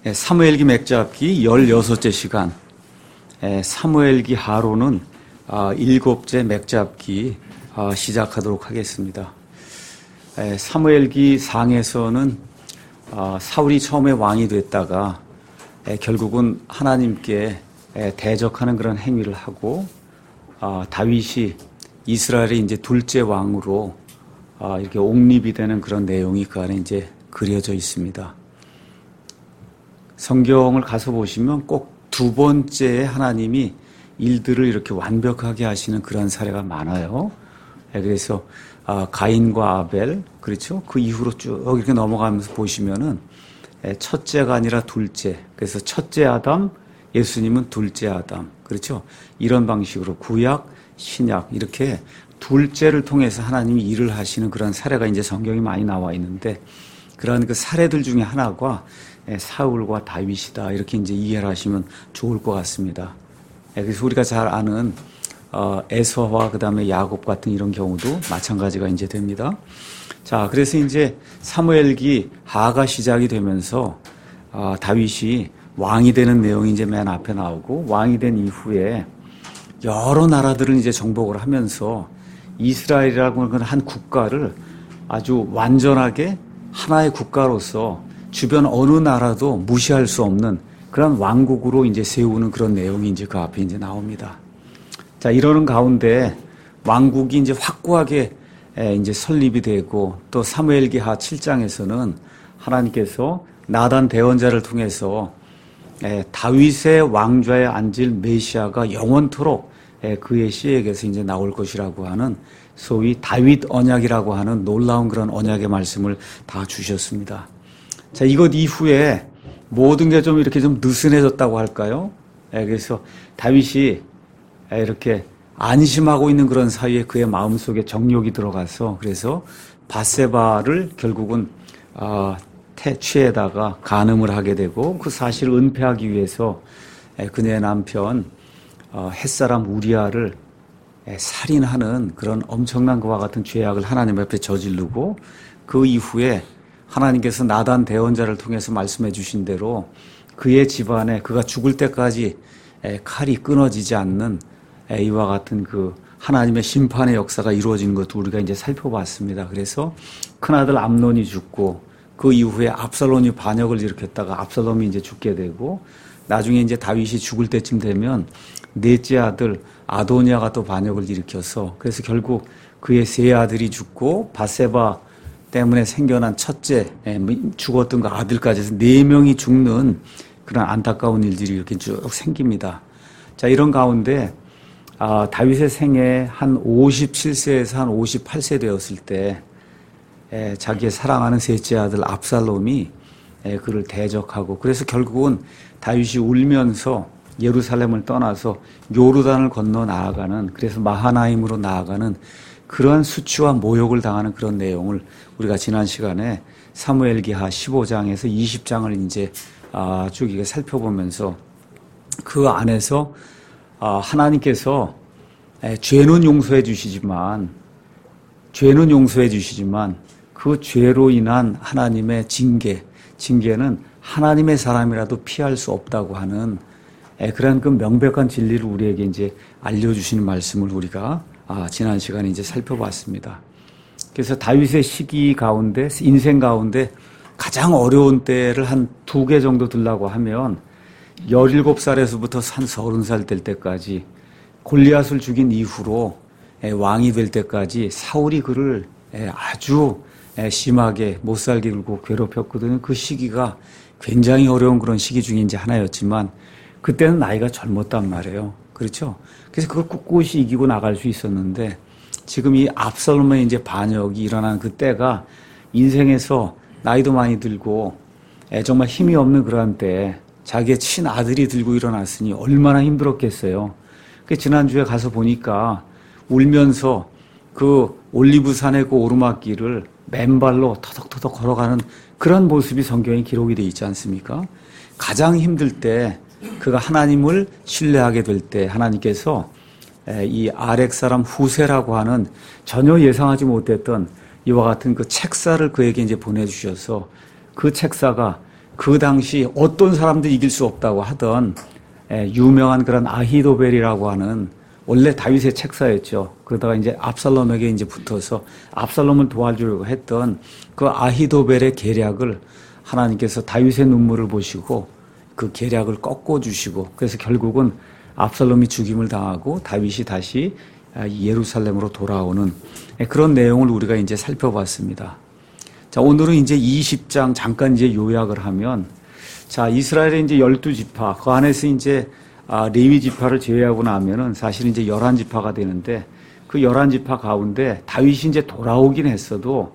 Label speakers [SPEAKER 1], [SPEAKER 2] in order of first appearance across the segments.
[SPEAKER 1] 사무엘기 맥잡기 16째 시간, 사무엘기 하로는 7째 맥잡기 시작하도록 하겠습니다. 사무엘기 상에서는 사울이 처음에 왕이 됐다가 결국은 하나님께 대적하는 그런 행위를 하고 다윗이 이스라엘의 이제 둘째 왕으로 이렇게 옹립이 되는 그런 내용이 그 안에 이제 그려져 있습니다. 성경을 가서 보시면 꼭 두 번째에 하나님이 일들을 이렇게 완벽하게 하시는 그런 사례가 많아요. 그래서 가인과 아벨, 그렇죠? 그 이후로 쭉 이렇게 넘어가면서 보시면은 첫째가 아니라 둘째. 그래서 첫째 아담, 예수님은 둘째 아담. 그렇죠? 이런 방식으로 구약, 신약 이렇게 둘째를 통해서 하나님이 일을 하시는 그런 사례가 이제 성경이 많이 나와 있는데 그런 그 사례들 중에 하나가 사울과 다윗이다. 이렇게 이제 이해를 하시면 좋을 것 같습니다. 그래서 우리가 잘 아는 에서와 그다음에 야곱 같은 이런 경우도 마찬가지가 이제 됩니다. 자, 그래서 이제 사무엘기 하가 시작이 되면서 다윗이 왕이 되는 내용이 이제 맨 앞에 나오고 왕이 된 이후에 여러 나라들을 이제 정복을 하면서 이스라엘이라고 하는 한 국가를 아주 완전하게 하나의 국가로서 주변 어느 나라도 무시할 수 없는 그런 왕국으로 이제 세우는 그런 내용이 이제 그 앞에 이제 나옵니다. 자, 이러는 가운데 왕국이 이제 확고하게 이제 설립이 되고 또 사무엘기 하 7장에서는 하나님께서 나단 대언자를 통해서 다윗의 왕좌에 앉을 메시아가 영원토록 그의 씨에게서 이제 나올 것이라고 하는 소위 다윗 언약이라고 하는 놀라운 그런 언약의 말씀을 다 주셨습니다. 자, 이것 이후에 모든 게 좀 이렇게 좀 느슨해졌다고 할까요? 그래서 다윗이 이렇게 안심하고 있는 그런 사이에 그의 마음속에 정욕이 들어가서 그래서 밧세바를 결국은 취에다가 간음을 하게 되고 그 사실을 은폐하기 위해서 그녀의 남편 햇사람 우리아를 살인하는 그런 엄청난 것과 같은 죄악을 하나님 앞에 저지르고 그 이후에 하나님께서 나단 대언자를 통해서 말씀해 주신 대로 그의 집안에 그가 죽을 때까지 칼이 끊어지지 않는 이와 같은 그 하나님의 심판의 역사가 이루어진 것도 우리가 이제 살펴봤습니다. 그래서 큰아들 암논이 죽고 그 이후에 압살롬이 반역을 일으켰다가 압살롬이 이제 죽게 되고 나중에 이제 다윗이 죽을 때쯤 되면 넷째 아들 아도니아가 또 반역을 일으켜서 그래서 결국 그의 세 아들이 죽고 밧세바 때문에 생겨난 첫째 죽었던 그 아들까지 해서 4명이 죽는 그런 안타까운 일들이 이렇게 쭉 생깁니다. 자, 이런 가운데 다윗의 생애 한 57세에서 한 58세 되었을 때 자기의 사랑하는 셋째 아들 압살롬이 그를 대적하고 그래서 결국은 다윗이 울면서 예루살렘을 떠나서 요르단을 건너 나아가는 그래서 마하나임으로 나아가는 그러한 수치와 모욕을 당하는 그런 내용을 우리가 지난 시간에 사무엘기하 15장에서 20장을 이제 쭉 이게 살펴보면서 그 안에서 하나님께서 죄는 용서해 주시지만 그 죄로 인한 하나님의 징계는 하나님의 사람이라도 피할 수 없다고 하는 그런 그 명백한 진리를 우리에게 이제 알려주시는 말씀을 우리가 지난 시간에 이제 살펴봤습니다. 그래서 다윗의 시기 가운데, 인생 가운데 가장 어려운 때를 한 2개 정도 들라고 하면 17살에서부터 한 30살 될 때까지 골리앗을 죽인 이후로 왕이 될 때까지 사울이 그를 아주 심하게 못살게 굴고 괴롭혔거든요. 그 시기가 굉장히 어려운 그런 시기 중에 이제 하나였지만 그때는 나이가 젊었단 말이에요. 그렇죠? 그래서 그걸 꿋꿋이 이기고 나갈 수 있었는데 지금 이 압살롬의 이제 반역이 일어난 그때가 인생에서 나이도 많이 들고 정말 힘이 없는 그런 때 자기의 친아들이 들고 일어났으니 얼마나 힘들었겠어요. 그 지난주에 가서 보니까 울면서 그 올리브산의 그 오르막길을 맨발로 터덕터덕 걸어가는 그런 모습이 성경에 기록이 되어 있지 않습니까? 가장 힘들 때 그가 하나님을 신뢰하게 될 때 하나님께서 이 아렉 사람 후세라고 하는 전혀 예상하지 못했던 이와 같은 그 책사를 그에게 이제 보내주셔서 그 책사가 그 당시 어떤 사람도 이길 수 없다고 하던 유명한 그런 아히도벨이라고 하는 원래 다윗의 책사였죠. 그러다가 이제 압살롬에게 이제 붙어서 압살롬을 도와주려고 했던 그 아히도벨의 계략을 하나님께서 다윗의 눈물을 보시고 그 계략을 꺾어주시고 그래서 결국은 압살롬이 죽임을 당하고 다윗이 다시 예루살렘으로 돌아오는 그런 내용을 우리가 이제 살펴봤습니다. 자, 오늘은 이제 20장 잠깐 이제 요약을 하면 자, 이스라엘의 이제 12지파, 그 안에서 이제 레위 지파를 제외하고 나면은 사실 이제 11지파가 되는데 그 11지파 가운데 다윗이 이제 돌아오긴 했어도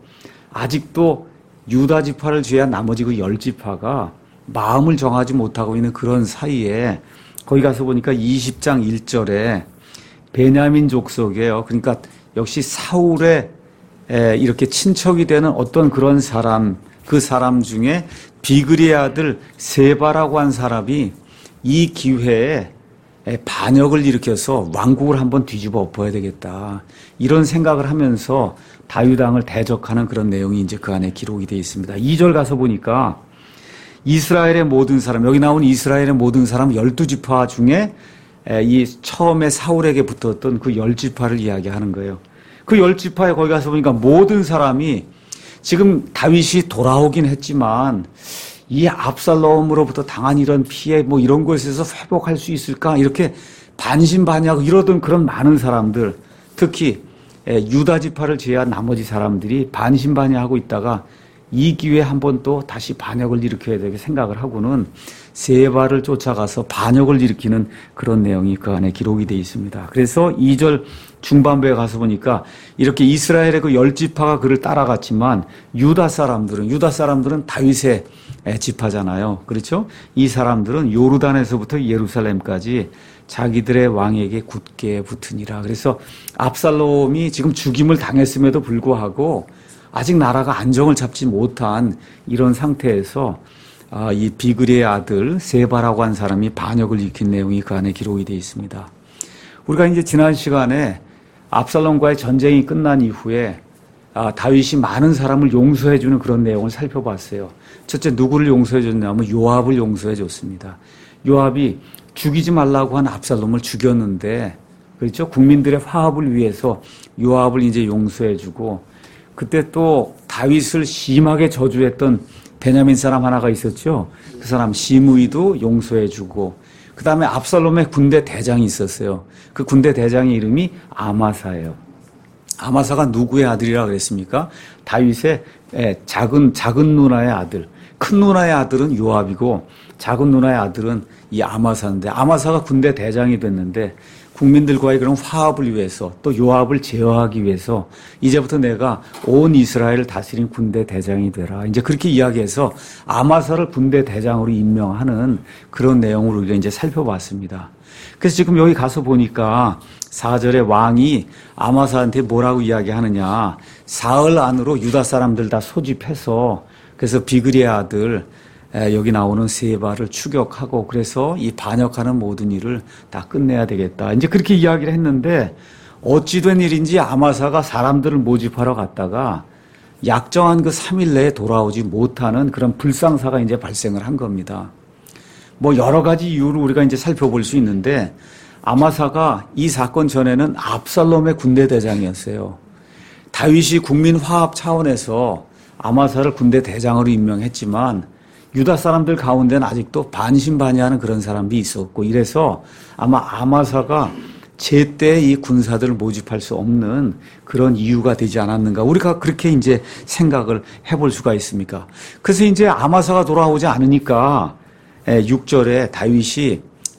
[SPEAKER 1] 아직도 유다 지파를 제외한 나머지 그 10지파가 마음을 정하지 못하고 있는 그런 사이에 거기 가서 보니까 20장 1절에 베냐민 족속이에요. 그러니까 역시 사울의 이렇게 친척이 되는 어떤 그런 사람, 그 사람 중에 비그리의 아들 세바라고 한 사람이 이 기회에 반역을 일으켜서 왕국을 한번 뒤집어 엎어야 되겠다. 이런 생각을 하면서 다윗 왕을 대적하는 그런 내용이 이제 그 안에 기록이 되어 있습니다. 2절 가서 보니까 이스라엘의 모든 사람, 여기 나온 이스라엘의 모든 사람 12지파 중에 이 처음에 사울에게 붙었던 그 10지파를 이야기하는 거예요. 그 10지파에 거기 가서 보니까 모든 사람이 지금 다윗이 돌아오긴 했지만 이 압살롬으로부터 당한 이런 피해 뭐 이런 것에서 회복할 수 있을까 이렇게 반신반의하고 이러던 그런 많은 사람들, 특히 유다 지파를 제외한 나머지 사람들이 반신반의하고 있다가 이 기회에 한번 또 다시 반역을 일으켜야 되게 생각을 하고는 세바를 쫓아가서 반역을 일으키는 그런 내용이 그 안에 기록이 되어 있습니다. 그래서 2절 중반부에 가서 보니까 이렇게 이스라엘의 그 10지파가 그를 따라갔지만 유다 사람들은 다윗의 지파잖아요. 그렇죠? 이 사람들은 요르단에서부터 예루살렘까지 자기들의 왕에게 굳게 붙으니라. 그래서 압살롬이 지금 죽임을 당했음에도 불구하고 아직 나라가 안정을 잡지 못한 이런 상태에서 이 비그리의 아들 세바라고 한 사람이 반역을 일으킨 내용이 그 안에 기록이 되어 있습니다. 우리가 이제 지난 시간에 압살롬과의 전쟁이 끝난 이후에 다윗이 많은 사람을 용서해 주는 그런 내용을 살펴봤어요. 첫째 누구를 용서해 줬냐면 요압을 용서해 줬습니다. 요압이 죽이지 말라고 한 압살롬을 죽였는데 그렇죠? 국민들의 화합을 위해서 요압을 이제 용서해 주고 그때 또 다윗을 심하게 저주했던 베냐민 사람 하나가 있었죠. 그 사람 시므이도 용서해 주고 그 다음에 압살롬의 군대 대장이 있었어요. 그 군대 대장의 이름이 아마사예요. 아마사가 누구의 아들이라 그랬습니까? 다윗의 작은 누나의 아들. 큰 누나의 아들은 요압이고 작은 누나의 아들은 이 아마사인데 아마사가 군대 대장이 됐는데 국민들과의 그런 화합을 위해서 또 요압을 제어하기 위해서 이제부터 내가 온 이스라엘을 다스린 군대 대장이 되라. 이제 그렇게 이야기해서 아마사를 군대 대장으로 임명하는 그런 내용을 우리가 이제 살펴봤습니다. 그래서 지금 여기 가서 보니까 4절에 왕이 아마사한테 뭐라고 이야기하느냐. 사흘 안으로 유다 사람들 다 소집해서 그래서 비그리의 아들 여기 나오는 세바를 추격하고 그래서 이 반역하는 모든 일을 다 끝내야 되겠다. 이제 그렇게 이야기를 했는데 어찌 된 일인지 아마사가 사람들을 모집하러 갔다가 약정한 그 3일 내에 돌아오지 못하는 그런 불상사가 이제 발생을 한 겁니다. 뭐 여러 가지 이유를 우리가 이제 살펴볼 수 있는데 아마사가 이 사건 전에는 압살롬의 군대 대장이었어요. 다윗이 국민 화합 차원에서 아마사를 군대 대장으로 임명했지만 유다 사람들 가운데는 아직도 반신반의하는 그런 사람이 있었고 이래서 아마 아마사가 제때 이 군사들을 모집할 수 없는 그런 이유가 되지 않았는가. 우리가 그렇게 이제 생각을 해볼 수가 있습니까? 그래서 이제 아마사가 돌아오지 않으니까 6절에 다윗이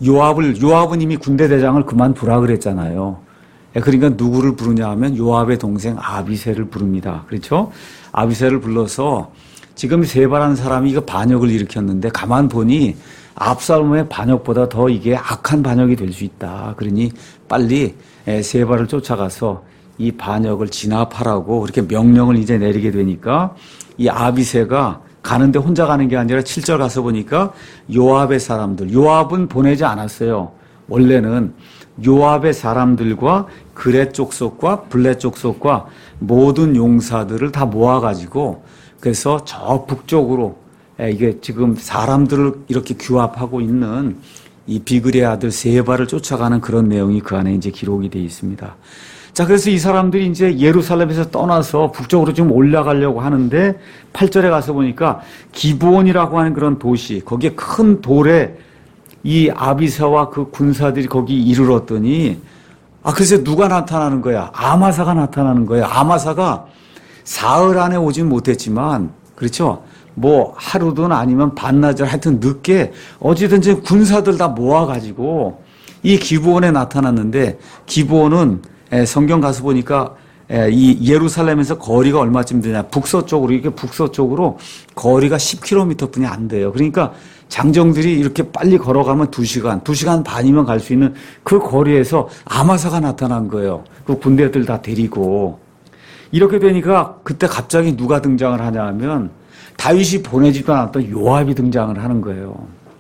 [SPEAKER 1] 요압은 이미 군대 대장을 그만두라 그랬잖아요. 그러니까 누구를 부르냐 하면 요압의 동생 아비새를 부릅니다. 그렇죠? 아비새를 불러서 지금 세바라는 사람이 이거 반역을 일으켰는데 가만 보니 압살롬의 반역보다 더 이게 악한 반역이 될 수 있다. 그러니 빨리 세바를 쫓아가서 이 반역을 진압하라고 그렇게 명령을 이제 내리게 되니까 이 아비새가 가는데 혼자 가는 게 아니라 7절 가서 보니까 요압의 사람들, 요압은 보내지 않았어요. 원래는 요압의 사람들과 그렛 족속과 블렛 족속과 모든 용사들을 다 모아가지고 그래서 저 북쪽으로 이게 지금 사람들을 이렇게 규합하고 있는 이 비그리의 아들 세바를 쫓아가는 그런 내용이 그 안에 이제 기록이 되어 있습니다. 자, 그래서 이 사람들이 이제 예루살렘에서 떠나서 북쪽으로 좀 올라가려고 하는데 8절에 가서 보니까 기브온이라고 하는 그런 도시, 거기에 큰 돌에 이 아비사와 그 군사들이 거기 이르렀더니 그래서 누가 나타나는 거야? 아마사가 나타나는 거야. 아마사가 사흘 안에 오진 못했지만, 그렇죠? 뭐 하루든 아니면 반나절 하여튼 늦게 어찌든지 군사들 다 모아가지고 이 기브온에 나타났는데, 기브온은 성경 가서 보니까 이 예루살렘에서 거리가 얼마쯤 되냐? 북서쪽으로, 이게 북서쪽으로 거리가 10km 뿐이 안 돼요. 그러니까 장정들이 이렇게 빨리 걸어가면 2시간 반이면 갈 수 있는 그 거리에서 아마사가 나타난 거예요. 그 군대들 다 데리고. 이렇게 되니까 그때 갑자기 누가 등장을 하냐 하면 다윗이 보내지도 않았던 요압이 등장을 하는 거예요.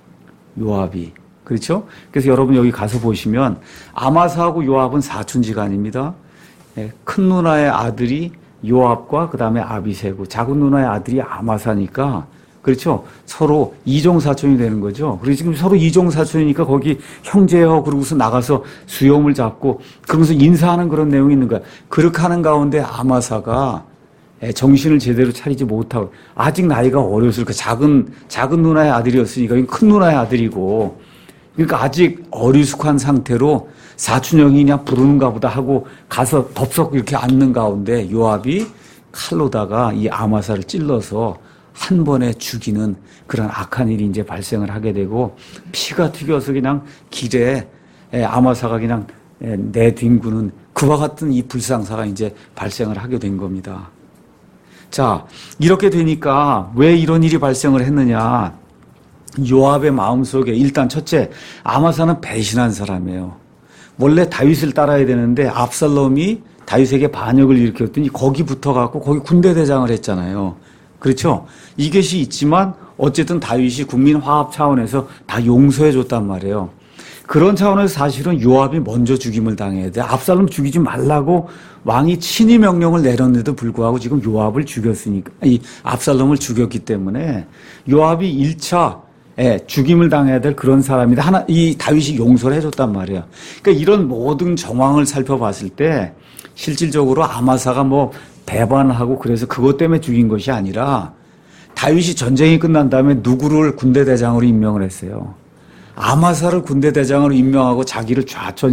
[SPEAKER 1] 요압이. 그렇죠? 그래서 여러분 여기 가서 보시면 아마사하고 요압은 사촌지간입니다. 큰 누나의 아들이 요압과 그 다음에 아비새고 작은 누나의 아들이 아마사니까 그렇죠? 서로 이종사촌이 되는 거죠. 그리고 지금 서로 이종사촌이니까 거기 형제여 그러고서 나가서 수염을 잡고 그러면서 인사하는 그런 내용이 있는 거야. 그렇게 하는 가운데 아마사가 정신을 제대로 차리지 못하고 아직 나이가 어렸으니까 작은 누나의 아들이었으니까 큰 누나의 아들이고 그러니까 아직 어리숙한 상태로 사촌형이 그냥 부르는가 보다 하고 가서 덥석 이렇게 앉는 가운데 요압이 칼로다가 이 아마사를 찔러서 한 번에 죽이는 그런 악한 일이 이제 발생을 하게 되고 피가 튀겨서 그냥 길에 아마사가 그냥 내뒹구는 그와 같은 이 불상사가 이제 발생을 하게 된 겁니다. 자, 이렇게 되니까 왜 이런 일이 발생을 했느냐? 요압의 마음속에 일단 첫째, 아마사는 배신한 사람이에요. 원래 다윗을 따라야 되는데 압살롬이 다윗에게 반역을 일으켰더니 거기 붙어갖고 거기 군대 대장을 했잖아요. 그렇죠? 이것이 있지만 어쨌든 다윗이 국민 화합 차원에서 다 용서해 줬단 말이에요. 그런 차원에서 사실은 요압이 먼저 죽임을 당해야 돼. 압살롬 죽이지 말라고 왕이 친히 명령을 내렸는데도 불구하고 지금 요압을 죽였으니까, 이 압살롬을 죽였기 때문에 요압이 1차 죽임을 당해야 될 그런 사람이다. 이 다윗이 용서를 해줬단 말이에요. 그러니까 이런 모든 정황을 살펴봤을 때 실질적으로 아마사가 뭐 배반하고 그래서 그것 때문에 죽인 것이 아니라 다윗이 전쟁이 끝난 다음에 누구를 군대 대장으로 임명을 했어요. 아마사를 군대 대장으로 임명하고 자기를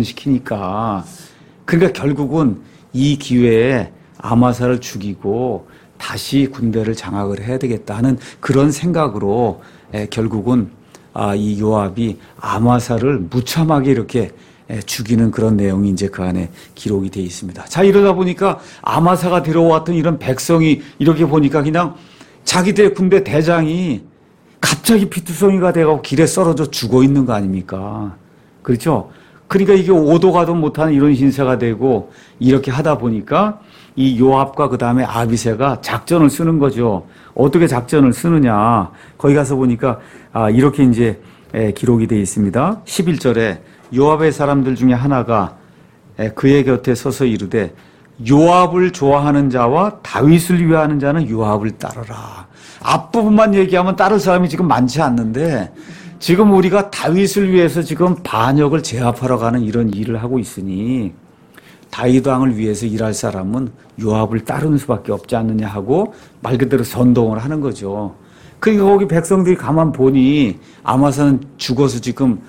[SPEAKER 1] 좌천시키니까 그러니까 결국은 이 기회에 아마사를 죽이고 다시 군대를 장악을 해야 되겠다 하는 그런 생각으로 결국은 이 요압이 아마사를 무참하게 이렇게 죽이는 그런 내용이 이제 그 안에 기록이 되어 있습니다. 자, 이러다 보니까 아마사가 데려왔던 이런 백성이 이렇게 보니까 그냥 자기들 군대 대장이 갑자기 피투성이가 돼가고 길에 썰어져 죽어 있는 거 아닙니까? 그렇죠? 그러니까 이게 오도 가도 못하는 이런 신세가 되고 이렇게 하다 보니까 이 요압과 그 다음에 아비새가 작전을 쓰는 거죠. 어떻게 작전을 쓰느냐. 거기 가서 보니까 이렇게 이제 기록이 되어 있습니다. 11절에 요압의 사람들 중에 하나가 그의 곁에 서서 이르되 요압을 좋아하는 자와 다윗을 위하는 자는 요압을 따르라. 앞부분만 얘기하면 따를 사람이 지금 많지 않는데 지금 우리가 다윗을 위해서 지금 반역을 제압하러 가는 이런 일을 하고 있으니 다윗 왕을 위해서 일할 사람은 요압을 따르는 수밖에 없지 않느냐 하고 말 그대로 선동을 하는 거죠. 그러니까 거기 백성들이 가만 보니 아마사는 죽어서 지금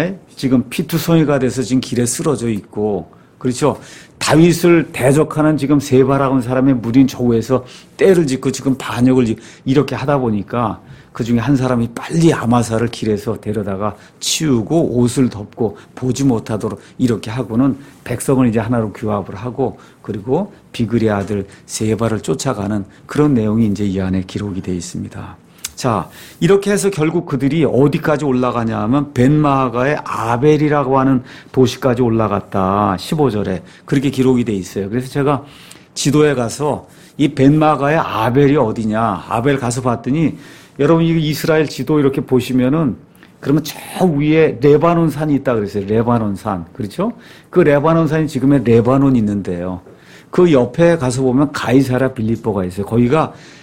[SPEAKER 1] 피투성이가 돼서 지금 길에 쓰러져 있고 그렇죠. 다윗을 대적하는 지금 세바라고 하는 사람의 무리인 저우에서 떼를 짓고 지금 반역을 이렇게 하다 보니까 그 중에 한 사람이 빨리 아마사를 길에서 데려다가 치우고 옷을 덮고 보지 못하도록 이렇게 하고는 백성을 이제 하나로 규합을 하고 그리고 비그리의 아들 세바를 쫓아가는 그런 내용이 이제 이 안에 기록이 되어 있습니다. 자, 이렇게 해서 결국 그들이 어디까지 올라가냐 하면 벤마가의 아벨이라고 하는 도시까지 올라갔다. 15절에 그렇게 기록이 돼 있어요. 그래서 제가 지도에 가서 이 벤마가의 아벨이 어디냐, 아벨 가서 봤더니 여러분 이 이스라엘 지도 이렇게 보시면은 그러면 저 위에 레바논 산이 있다 그랬어요. 레바논 산. 그렇죠? 그 레바논 산이 지금의 레바논 있는데요. 그 옆에 가서 보면 가이사랴 빌립보가 있어요. 거기가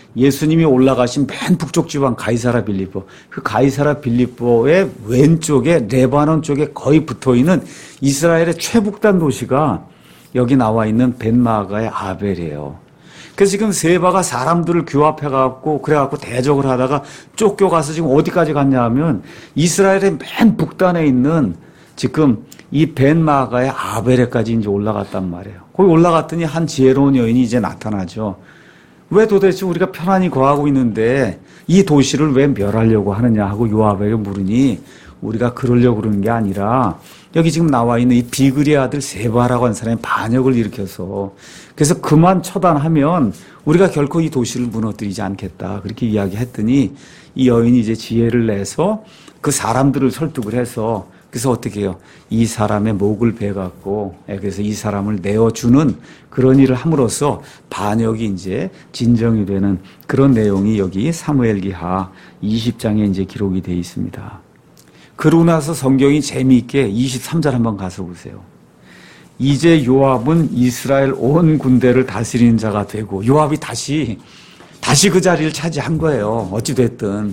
[SPEAKER 1] 예수님이 올라가신 맨 북쪽 지방 가이사라 빌립보, 그 가이사라 빌립보의 왼쪽에 레바논 쪽에 거의 붙어있는 이스라엘의 최북단 도시가 여기 나와 있는 벳마가의 아벨이에요. 그래서 지금 세바가 사람들을 규합해갖고 그래갖고 대적을 하다가 쫓겨가서 지금 어디까지 갔냐 하면 이스라엘의 맨 북단에 있는 지금 이 벳마가의 아벨에까지 이제 올라갔단 말이에요. 거기 올라갔더니 한 지혜로운 여인이 이제 나타나죠. 왜 도대체 우리가 편안히 거하고 있는데 이 도시를 왜 멸하려고 하느냐 하고 요압에게 물으니 우리가 그러려고 그러는 게 아니라 여기 지금 나와 있는 이 비그리의 아들 세바라고 하는 사람이 반역을 일으켜서 그래서 그만 처단하면 우리가 결코 이 도시를 무너뜨리지 않겠다. 그렇게 이야기했더니 이 여인이 이제 지혜를 내서 그 사람들을 설득을 해서 그래서 어떻게 해요? 이 사람의 목을 베갖고 그래서 이 사람을 내어주는 그런 일을 함으로써 반역이 이제 진정이 되는 그런 내용이 여기 사무엘기하 20장에 이제 기록이 되어 있습니다. 그러고 나서 성경이 재미있게 23절 한번 가서 보세요. 이제 요압은 이스라엘 온 군대를 다스리는 자가 되고 요압이 다시 그 자리를 차지한 거예요. 어찌됐든.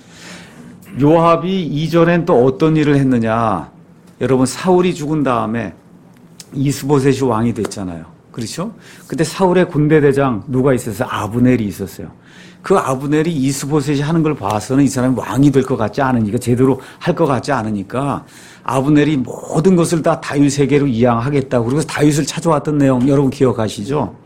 [SPEAKER 1] 요압이 이전엔 또 어떤 일을 했느냐. 여러분 사울이 죽은 다음에 이스보셋이 왕이 됐잖아요. 그렇죠? 근데 사울의 군대 대장 누가 있었어요? 아브넬이 있었어요. 그 아브넬이 이스보셋이 하는 걸 봐서는 이 사람이 왕이 될 것 같지 않으니까 제대로 할 것 같지 않으니까 아브넬이 모든 것을 다 다윗에게로 이양하겠다고 그래서 다윗을 찾아왔던 내용 여러분 기억하시죠?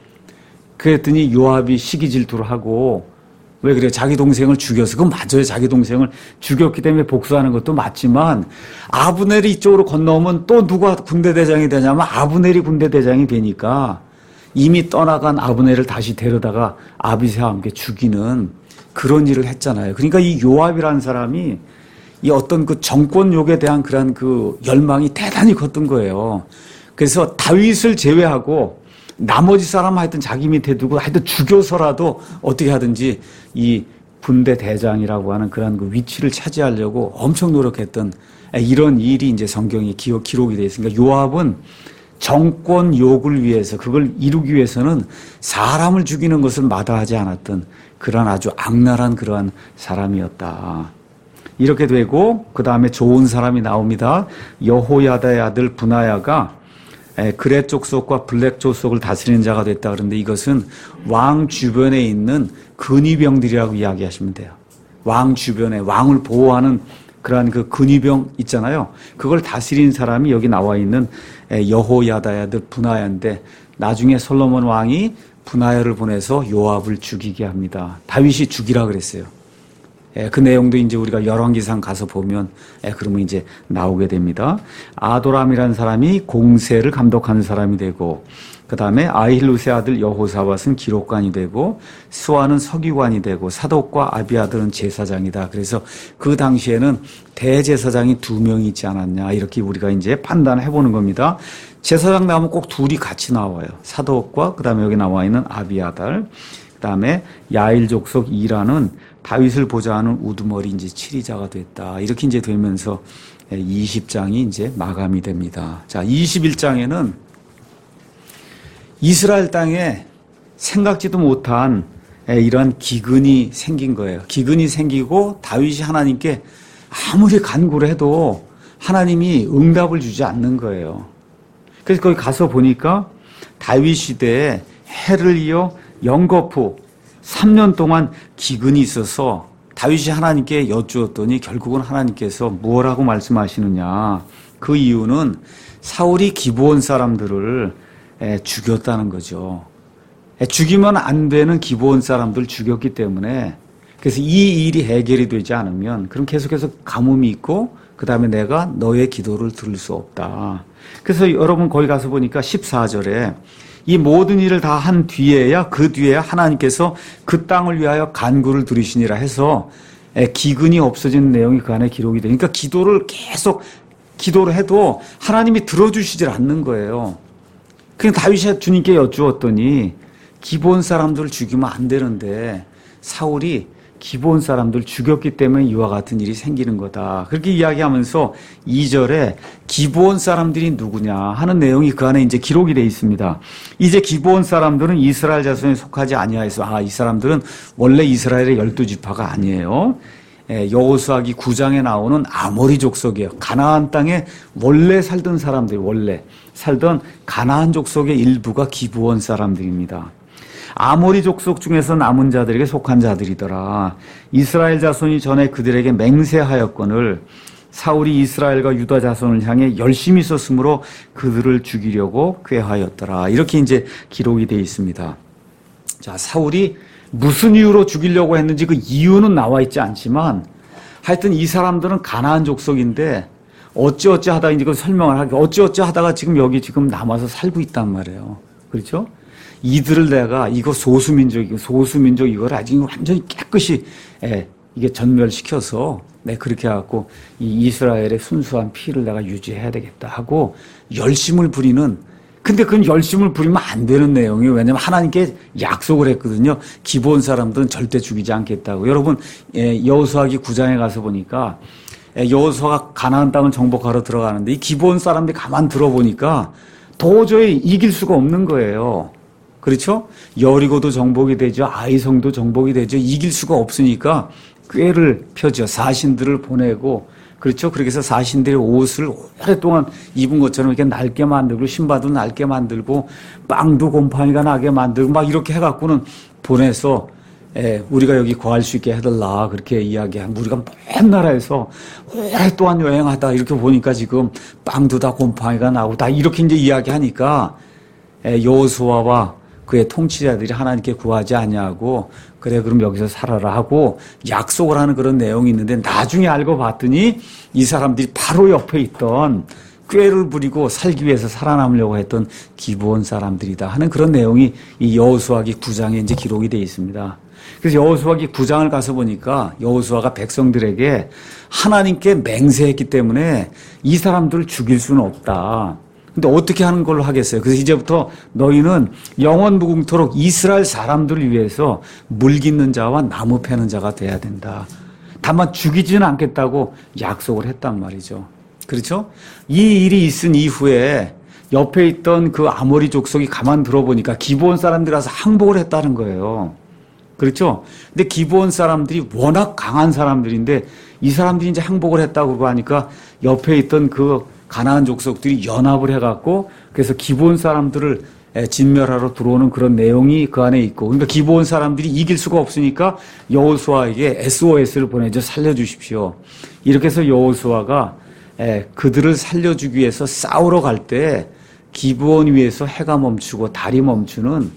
[SPEAKER 1] 그랬더니 요압이 시기 질투를 하고 왜 그래요? 자기 동생을 죽여서 그건 맞아요. 자기 동생을 죽였기 때문에 복수하는 것도 맞지만 아브넬이 이쪽으로 건너오면 또 누가 군대 대장이 되냐면 아브넬이 군대 대장이 되니까 이미 떠나간 아브넬을 다시 데려다가 아비새와 함께 죽이는 그런 일을 했잖아요. 그러니까 이 요압이라는 사람이 이 어떤 그 정권욕에 대한 그런 그 열망이 대단히 컸던 거예요. 그래서 다윗을 제외하고 나머지 사람 하여튼 자기 밑에 두고 하여튼 죽여서라도 어떻게 하든지 이 군대 대장이라고 하는 그런 그 위치를 차지하려고 엄청 노력했던 이런 일이 이제 성경에 기록이 되어 있으니까 요압은 정권 욕을 위해서 그걸 이루기 위해서는 사람을 죽이는 것을 마다하지 않았던 그런 아주 악랄한 그러한 사람이었다. 이렇게 되고 그 다음에 좋은 사람이 나옵니다. 여호야다의 아들 브나야가 그렛 족속과 블랙 족속을 다스리는 자가 됐다. 그런데 이것은 왕 주변에 있는 근위병들이라고 이야기하시면 돼요. 왕 주변에 왕을 보호하는 그러한 그 근위병 있잖아요. 그걸 다스리는 사람이 여기 나와 있는 여호야다의 아들 브나야인데 나중에 솔로몬 왕이 브나야를 보내서 요압을 죽이게 합니다. 다윗이 죽이라 그랬어요. 그 내용도 이제 우리가 열왕기상 가서 보면 그러면 이제 나오게 됩니다. 아도람이라는 사람이 공세를 감독하는 사람이 되고 그 다음에 아힐루스의 아들 여호사밧은 기록관이 되고 스와는 서기관이 되고 사독과 아비아들은 제사장이다. 그래서 그 당시에는 대제사장이 2명이 있지 않았냐 이렇게 우리가 이제 판단을 해보는 겁니다. 제사장 나오면 꼭 둘이 같이 나와요. 사독과 그 다음에 여기 나와 있는 아비아달 그 다음에 야일 족속 이라는 다윗을 보좌하는 우두머리 이제 7위자가 됐다. 이렇게 이제 되면서 20장이 이제 마감이 됩니다. 자, 21장에는 이스라엘 땅에 생각지도 못한 이러한 기근이 생긴 거예요. 기근이 생기고 다윗이 하나님께 아무리 간구를 해도 하나님이 응답을 주지 않는 거예요. 그래서 거기 가서 보니까 다윗 시대에 해를 이어 영거푸 3년 동안 기근이 있어서 다윗이 하나님께 여쭈었더니 결국은 하나님께서 무엇라고 말씀하시느냐. 그 이유는 사울이 기브온 사람들을 죽였다는 거죠. 죽이면 안 되는 기브온 사람들 죽였기 때문에 그래서 이 일이 해결이 되지 않으면 그럼 계속해서 가뭄이 있고 그 다음에 내가 너의 기도를 들을 수 없다. 그래서 여러분 거기 가서 보니까 14절에 이 모든 일을 다 한 뒤에야 그 뒤에야 하나님께서 그 땅을 위하여 간구를 들으시니라 해서 기근이 없어지는 내용이 그 안에 기록이 되니까 기도를 계속 기도를 해도 하나님이 들어주시질 않는 거예요. 그냥 다윗이 주님께 여쭈었더니 기본 사람들을 죽이면 안 되는데 사울이 기브온 사람들 죽였기 때문에 이와 같은 일이 생기는 거다. 그렇게 이야기하면서 2절에 기브온 사람들이 누구냐 하는 내용이 그 안에 이제 기록이 되어 있습니다. 이제 기브온 사람들은 이스라엘 자손에 속하지 아니하여서 이 사람들은 원래 이스라엘의 12지파가 아니에요. 여호수아기 9장에 나오는 아모리 족속이에요. 가나안 땅에 원래 살던 사람들, 원래 살던 가나안 족속의 일부가 기브온 사람들입니다. 아모리 족속 중에서 남은 자들에게 속한 자들이더라. 이스라엘 자손이 전에 그들에게 맹세하였거늘 사울이 이스라엘과 유다 자손을 향해 열심히 썼으므로 그들을 죽이려고 꾀하였더라. 이렇게 이제 기록이 되어 있습니다. 자, 사울이 무슨 이유로 죽이려고 했는지 그 이유는 나와 있지 않지만 하여튼 이 사람들은 가나안 족속인데 어찌어찌 하다가 이제 그 설명을 하게 어찌어찌 하다가 지금 여기 지금 남아서 살고 있단 말이에요. 그렇죠? 이들을 내가 이거 소수민족 이걸 아직 완전히 깨끗이 이게 전멸시켜서 그렇게 해갖고 이 이스라엘의 순수한 피를 내가 유지해야 되겠다 하고 열심을 부리는 근데 그건 열심을 부리면 안 되는 내용이에요. 왜냐하면 하나님께 약속을 했거든요. 기브온 사람들은 절대 죽이지 않겠다고. 여러분 여호수아기 9장에 가서 보니까 여호수아가 가나안 땅을 정복하러 들어가는데 이 기브온 사람들이 가만 들어보니까 도저히 이길 수가 없는 거예요. 그렇죠? 여리고도 정복이 되죠. 아이성도 정복이 되죠. 이길 수가 없으니까 꾀를 펴죠. 사신들을 보내고 그렇죠? 그렇게 해서 사신들의 옷을 오랫동안 입은 것처럼 이렇게 낡게 만들고 신발도 낡게 만들고 빵도 곰팡이가 나게 만들고 막 이렇게 해갖고는 보내서 우리가 여기 거할 수 있게 해달라 그렇게 이야기한 우리가 먼 나라에서 오랫동안 여행하다 이렇게 보니까 지금 빵도 다 곰팡이가 나고 다 이렇게 이제 이야기하니까 여호수아와 그의 통치자들이 하나님께 구하지 아니하고 그래 그럼 여기서 살아라 하고 약속을 하는 그런 내용이 있는데 나중에 알고 봤더니 이 사람들이 바로 옆에 있던 꾀를 부리고 살기 위해서 살아남으려고 했던 기브온 사람들이다 하는 그런 내용이 이 여호수아기 9장에 이제 기록이 되어 있습니다. 그래서 여호수아기 9장을 가서 보니까 여호수아가 백성들에게 하나님께 맹세했기 때문에 이 사람들을 죽일 수는 없다. 근데 어떻게 하는 걸로 하겠어요? 그래서 이제부터 너희는 영원 무궁토록 이스라엘 사람들을 위해서 물 깃는 자와 나무 패는 자가 돼야 된다. 다만 죽이지는 않겠다고 약속을 했단 말이죠. 그렇죠? 이 일이 있은 이후에 옆에 있던 그 아모리 족속이 가만 들어보니까 기브온 사람들이 가서 항복을 했다는 거예요. 그렇죠? 근데 기브온 사람들이 워낙 강한 사람들인데 이 사람들이 이제 항복을 했다고 하니까 옆에 있던 그 가나안 족속들이 연합을 해갖고 그래서 기브온 사람들을 진멸하러 들어오는 그런 내용이 그 안에 있고 그러니까 기브온 사람들이 이길 수가 없으니까 여호수아에게 SOS를 보내줘 살려주십시오. 이렇게 해서 여호수아가 그들을 살려주기 위해서 싸우러 갈 때 기브온 위에서 해가 멈추고 달이 멈추는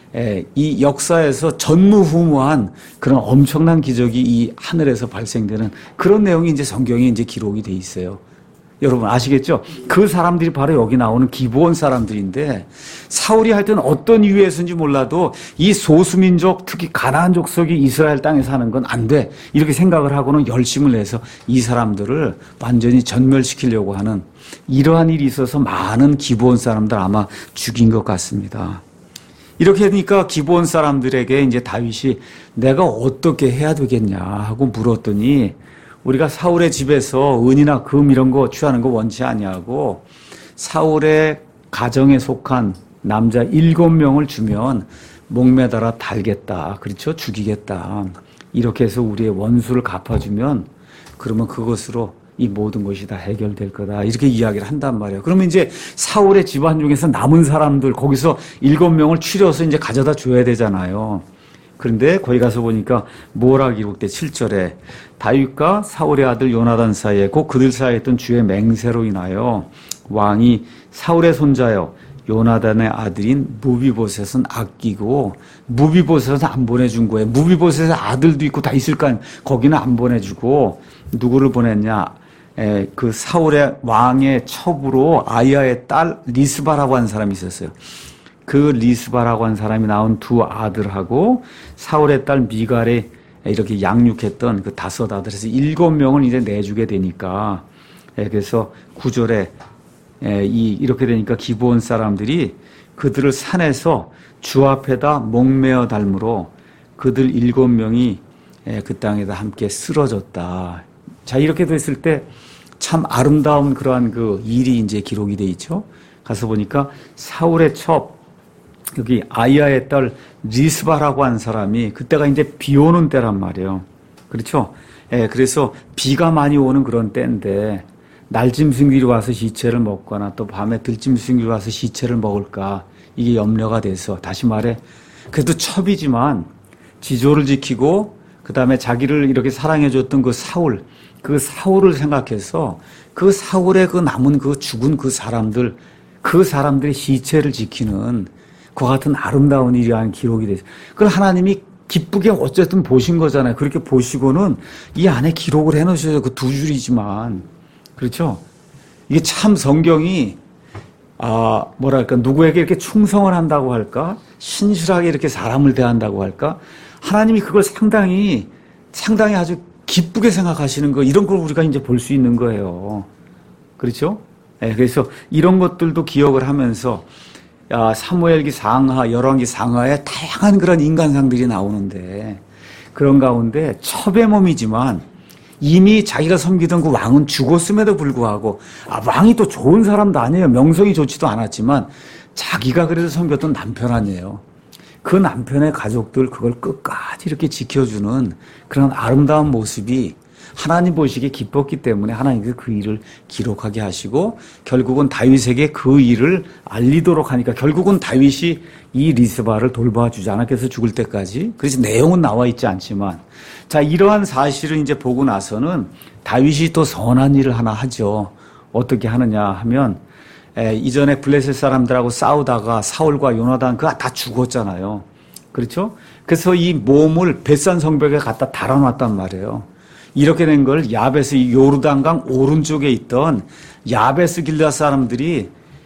[SPEAKER 1] 이 역사에서 전무후무한 그런 엄청난 기적이 이 하늘에서 발생되는 그런 내용이 이제 성경에 이제 기록이 돼 있어요. 여러분 아시겠죠? 그 사람들이 바로 여기 나오는 기브온 사람들인데 사울이 하여튼 어떤 이유에서인지 몰라도 이 소수민족 특히 가나안 족속이 이스라엘 땅에 사는 건 안 돼. 이렇게 생각을 하고는 열심을 내서 이 사람들을 완전히 전멸시키려고 하는 이러한 일이 있어서 많은 기브온 사람들 아마 죽인 것 같습니다. 이렇게 하니까 기브온 사람들에게 이제 다윗이 내가 어떻게 해야 되겠냐 하고 물었더니 우리가 사울의 집에서 은이나 금 이런 거 취하는 거 원치 아니하고 사울의 가정에 속한 남자 7명을 주면 목매달아 달겠다. 그렇죠? 죽이겠다. 이렇게 해서 우리의 원수를 갚아주면 그러면 그것으로 이 모든 것이 다 해결될 거다. 이렇게 이야기를 한단 말이에요. 그러면 이제 사울의 집안 중에서 남은 사람들 거기서 7명을 추려서 이제 가져다 줘야 되잖아요. 그런데 거기 가서 보니까 뭐라 기록돼 7절에 다윗과 사울의 아들 요나단 사이에 곧 그들 사이에 있던 주의 맹세로 인하여 왕이 사울의 손자여 요나단의 아들인 무비보셋은 아끼고 무비보셋은 안 보내준 거예요. 무비보셋의 아들도 있고 다 있을 거 아니에요. 거기는 안 보내주고 누구를 보냈냐? 그 사울의 왕의 첩으로 아이야의 딸 리스바라고 하는 사람이 있었어요. 그 리스바라고 한 사람이 낳은 두 아들하고 사울의 딸 미갈에 이렇게 양육했던 그 5 아들에서 7명을 이제 내주게 되니까 그래서 9절에 이렇게 되니까 기브온 사람들이 그들을 산에서 주 앞에다 목매어 달므로 그들 7명이 그 땅에다 함께 쓰러졌다. 자, 이렇게 됐을 때 참 아름다운 그러한 그 일이 이제 기록이 돼 있죠. 가서 보니까 사울의 첩, 여기 아이야의 딸 리스바라고 한 사람이 그때가 이제 비 오는 때란 말이에요. 그렇죠? 그래서 비가 많이 오는 그런 때인데 날짐승들이 와서 시체를 먹거나 또 밤에 들짐승들이 와서 시체를 먹을까 이게 염려가 돼서 다시 말해 그래도 첩이지만 지조를 지키고 그 다음에 자기를 이렇게 사랑해줬던 그 사울을 생각해서 그 사울의 그 남은 그 죽은 그 사람들의 시체를 지키는 그와 같은 아름다운 일이라는 기록이 됐어요. 그걸 하나님이 기쁘게 어쨌든 보신 거잖아요. 그렇게 보시고는 이 안에 기록을 해놓으셔서 그 두 줄이지만 그렇죠? 이게 참 성경이 뭐랄까 누구에게 이렇게 충성을 한다고 할까? 신실하게 이렇게 사람을 대한다고 할까? 하나님이 그걸 상당히 아주 기쁘게 생각하시는 거 이런 걸 우리가 이제 볼 수 있는 거예요. 그렇죠? 그래서 이런 것들도 기억을 하면서 사무엘기 상하, 열왕기 상하에 다양한 그런 인간상들이 나오는데 그런 가운데 첩의 몸이지만 이미 자기가 섬기던 그 왕은 죽었음에도 불구하고 왕이 또 좋은 사람도 아니에요. 명성이 좋지도 않았지만 자기가 그래도 섬겼던 남편 아니에요. 그 남편의 가족들 그걸 끝까지 이렇게 지켜주는 그런 아름다운 모습이 하나님 보시기에 기뻤기 때문에 하나님께서 그 일을 기록하게 하시고 결국은 다윗에게 그 일을 알리도록 하니까 결국은 다윗이 이 리스바를 돌봐주지 않았겠어 죽을 때까지. 그래서 내용은 나와 있지 않지만 자 이러한 사실을 이제 보고 나서는 다윗이 또 선한 일을 하나 하죠. 어떻게 하느냐 하면 이전에 블레셋 사람들하고 싸우다가 사울과 요나단 그가 다 죽었잖아요. 그렇죠? 그래서 이 몸을 벳산 성벽에 갖다 달아놨단 말이에요. 이렇게 된 걸 야베스 요르단강 오른쪽에 있던 야베스 길르앗 사람들이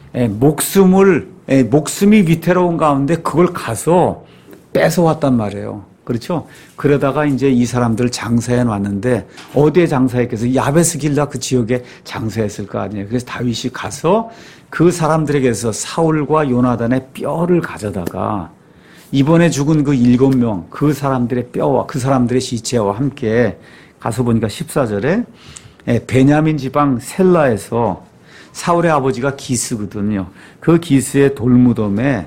[SPEAKER 1] 목숨이 위태로운 가운데 그걸 가서 뺏어왔단 말이에요. 그렇죠? 그러다가 이제 이 사람들 장사해 놨는데 어디에 장사했겠어요? 야베스 길르앗 그 지역에 장사했을 거 아니에요. 그래서 다윗이 가서 그 사람들에게서 사울과 요나단의 뼈를 가져다가 이번에 죽은 그 7명 그 사람들의 뼈와 그 사람들의 시체와 함께 가서 보니까 14절에 베냐민 지방 셀라에서 사울의 아버지가 기스거든요. 그 기스의 돌무덤에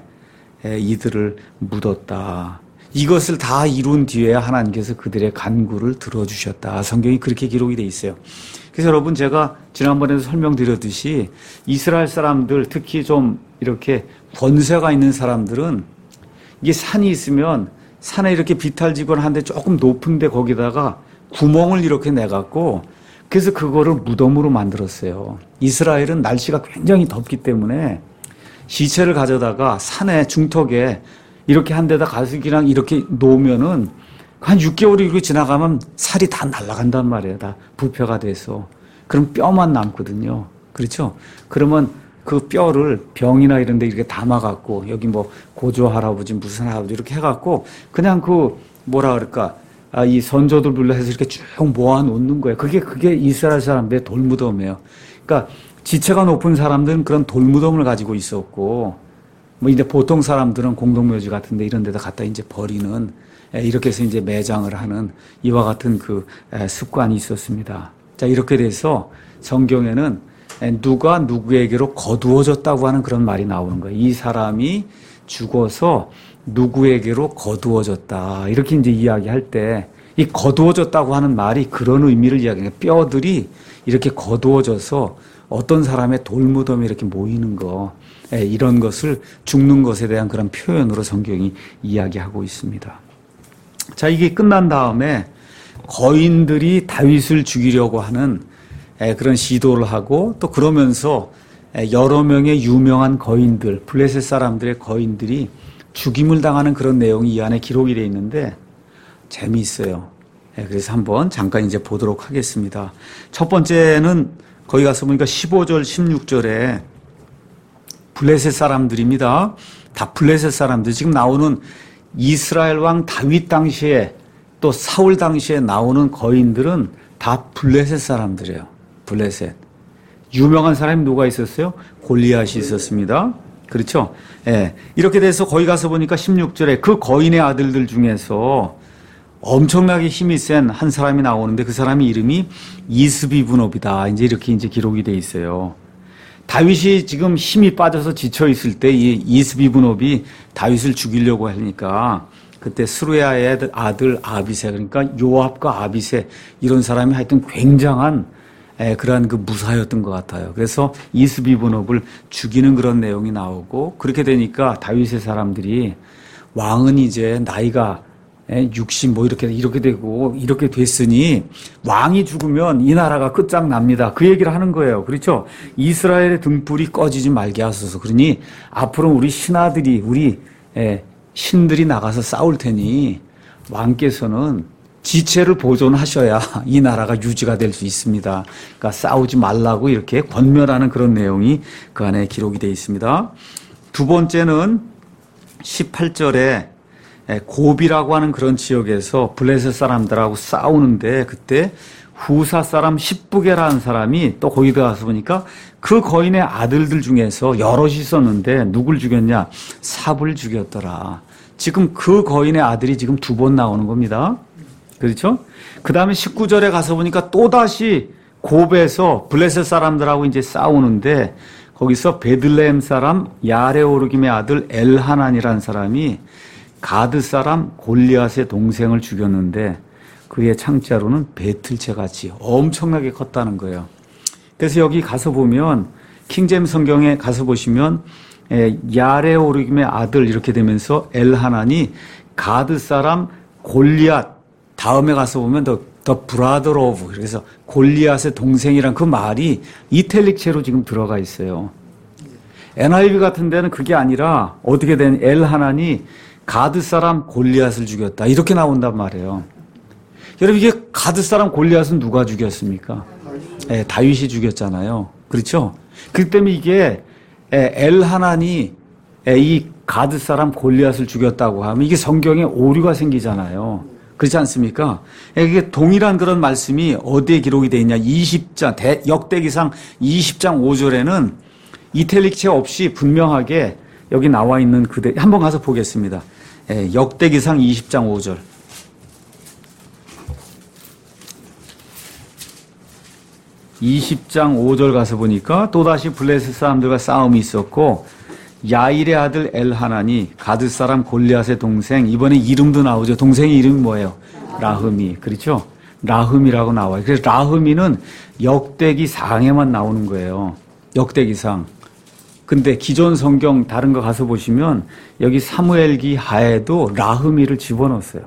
[SPEAKER 1] 이들을 묻었다. 이것을 다 이룬 뒤에 하나님께서 그들의 간구를 들어주셨다. 성경이 그렇게 기록이 돼 있어요. 그래서 여러분 제가 지난번에도 설명드렸듯이 이스라엘 사람들 특히 좀 이렇게 권세가 있는 사람들은 이게 산이 있으면 산에 이렇게 비탈지거나 한데 조금 높은데 거기다가 구멍을 이렇게 내갖고 그래서 그거를 무덤으로 만들었어요. 이스라엘은 날씨가 굉장히 덥기 때문에 시체를 가져다가 산의 중턱에 이렇게 한 데다 가서 그냥 이렇게 놓으면은 한 6개월이 이렇게 지나가면 살이 다 날아간단 말이에요. 다 부패가 돼서. 그럼 뼈만 남거든요. 그렇죠? 그러면 그 뼈를 병이나 이런 데 이렇게 담아갖고 여기 뭐 고조 할아버지 무슨 할아버지 이렇게 해갖고 그냥 그 뭐라 그럴까 이 선조들 불러서 이렇게 쭉 모아놓는 거예요. 그게 이스라엘 사람들의 돌무덤이에요. 그러니까 지체가 높은 사람들은 그런 돌무덤을 가지고 있었고, 뭐 이제 보통 사람들은 공동묘지 같은데 이런 데다 갖다 이제 버리는 이렇게 해서 이제 매장을 하는 이와 같은 그 습관이 있었습니다. 자, 이렇게 돼서 성경에는 누가 누구에게로 거두어졌다고 하는 그런 말이 나오는 거예요. 이 사람이 죽어서 누구에게로 거두어졌다. 이렇게 이제 이야기할 때, 이 거두어졌다고 하는 말이 그런 의미를 이야기해요. 뼈들이 이렇게 거두어져서 어떤 사람의 돌무덤에 이렇게 모이는 거, 이런 것을 죽는 것에 대한 그런 표현으로 성경이 이야기하고 있습니다. 자, 이게 끝난 다음에 거인들이 다윗을 죽이려고 하는 그런 시도를 하고 또 그러면서 여러 명의 유명한 거인들, 블레셋 사람들의 거인들이 죽임을 당하는 그런 내용이 이 안에 기록이 되어 있는데 재미있어요. 그래서 한번 잠깐 이제 보도록 하겠습니다. 첫 번째는 거기 가서 보니까 15절, 16절에 블레셋 사람들입니다. 다 블레셋 사람들. 지금 나오는 이스라엘 왕 다윗 당시에 또 사울 당시에 나오는 거인들은 다 블레셋 사람들이에요. 블레셋. 유명한 사람이 누가 있었어요? 골리앗이 있었습니다. 그렇죠? 예. 이렇게 돼서 거기 가서 보니까 16절에 그 거인의 아들들 중에서 엄청나게 힘이 센 한 사람이 나오는데 그 사람이 이름이 이스비브노비다. 이제 이렇게 이제 기록이 돼 있어요. 다윗이 지금 힘이 빠져서 지쳐 있을 때 이 이스비브노비 다윗을 죽이려고 하니까 그때 스루야의 아들 아비세, 그러니까 요압과 아비세 이런 사람이 하여튼 굉장한 그러한 그 무사였던 것 같아요. 그래서 이스비브노브를 죽이는 그런 내용이 나오고, 그렇게 되니까 다윗의 사람들이 왕은 이제 나이가 60 뭐 이렇게 되고 이렇게 됐으니 왕이 죽으면 이 나라가 끝장납니다. 그 얘기를 하는 거예요. 그렇죠? 이스라엘의 등불이 꺼지지 말게 하소서. 그러니 앞으로 우리 신하들이 우리 신들이 나가서 싸울 테니 왕께서는 지체를 보존하셔야 이 나라가 유지가 될 수 있습니다. 그러니까 싸우지 말라고 이렇게 권면하는 그런 내용이 그 안에 기록이 되어 있습니다. 두 번째는 18절에 고비라고 하는 그런 지역에서 블레셋 사람들하고 싸우는데 그때 후사 사람 십부게라는 사람이 또 거기 가서 보니까 그 거인의 아들들 중에서 여럿이 있었는데 누굴 죽였냐? 삽을 죽였더라. 지금 그 거인의 아들이 지금 두 번 나오는 겁니다. 그렇죠? 그 다음에 19절에 가서 보니까 또다시 고베에서 블레셋 사람들하고 이제 싸우는데 거기서 베들레헴 사람 야레오르김의 아들 엘하난이라는 사람이 가드 사람 골리앗의 동생을 죽였는데 그의 창자로는 배틀채 같이 엄청나게 컸다는 거예요. 그래서 여기 가서 보면 킹제임스 성경에 가서 보시면 야레오르김의 아들 이렇게 되면서 엘하난이 가드 사람 골리앗, 다음에 가서 보면 the brother of, 그래서 골리앗의 동생이란 그 말이 이탈릭체로 지금 들어가 있어요. NIV 같은 데는 그게 아니라 어떻게 된 엘하난이 가드 사람 골리앗을 죽였다 이렇게 나온단 말이에요. 여러분, 이게 가드 사람 골리앗은 누가 죽였습니까? 다윗이 죽였잖아요. 그렇죠? 그렇기 때문에 이게 엘하난이 이 가드 사람 골리앗을 죽였다고 하면 이게 성경에 오류가 생기잖아요. 그렇지 않습니까? 이게 동일한 그런 말씀이 어디에 기록이 되어 있냐? 20장 역대기상 20장 5절에는 이탈릭체 없이 분명하게 여기 나와 있는 그대 한번 가서 보겠습니다. 역대기상 20장 5절. (20장 5절) 가서 보니까 또다시 블레셋 사람들과 싸움이 있었고 야일의 아들 엘하난이 가드 사람 골리앗의 동생, 이번에 이름도 나오죠. 동생의 이름이 뭐예요? 라흠이. 그렇죠? 라흠이라고 나와요. 그래서 라흠이는 역대기상에만 나오는 거예요. 역대기상. 근데 기존 성경 다른 거 가서 보시면 여기 사무엘기 하에도 라흠이를 집어넣었어요.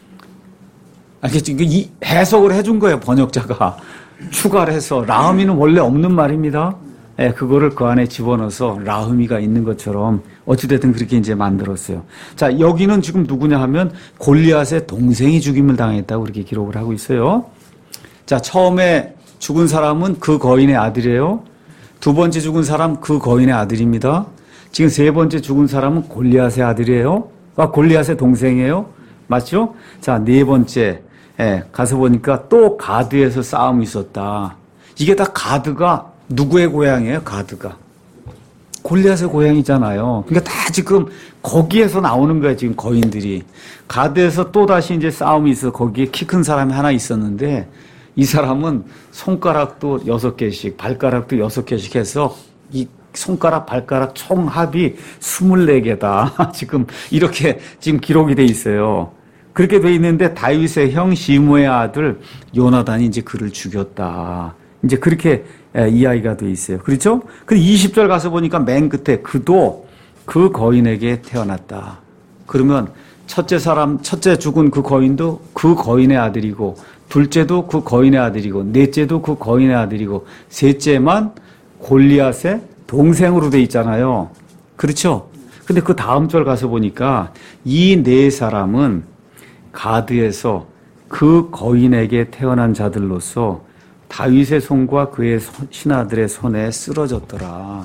[SPEAKER 1] 이 해석을 해준 거예요, 번역자가. 추가를 해서. 라흠이는 원래 없는 말입니다. 그거를 그 안에 집어넣어서 라흠이가 있는 것처럼 어찌됐든 그렇게 이제 만들었어요. 자, 여기는 지금 누구냐 하면 골리앗의 동생이 죽임을 당했다고 그렇게 기록을 하고 있어요. 자, 처음에 죽은 사람은 그 거인의 아들이에요. 두 번째 죽은 사람 그 거인의 아들입니다. 지금 세 번째 죽은 사람은 골리앗의 아들이에요. 골리앗의 동생이에요. 맞죠? 자, 네 번째 가서 보니까 또 가드에서 싸움이 있었다. 이게 다 가드가 누구의 고향이에요? 가드가 골리앗의 고향이잖아요. 그러니까 다 지금 거기에서 나오는 거예요. 지금 거인들이 가드에서 또 다시 이제 싸움이 있어. 거기에 키 큰 사람이 하나 있었는데 이 사람은 손가락도 6개씩, 발가락도 6개씩 해서 이 손가락, 발가락 총 합이 24개다. 지금 이렇게 지금 기록이 돼 있어요. 그렇게 돼 있는데 다윗의 형 시므의 아들 요나단이 이제 그를 죽였다. 이제 그렇게 이야기가 돼 있어요. 그렇죠? 근데 20절 가서 보니까 맨 끝에 그도 그 거인에게 태어났다. 그러면 첫째 죽은 그 거인도 그 거인의 아들이고, 둘째도 그 거인의 아들이고, 넷째도 그 거인의 아들이고, 셋째만 골리앗의 동생으로 돼 있잖아요. 그렇죠? 근데 그 다음 절 가서 보니까 이 네 사람은 가드에서 그 거인에게 태어난 자들로서 다윗의 손과 그의 신하들의 손에 쓰러졌더라.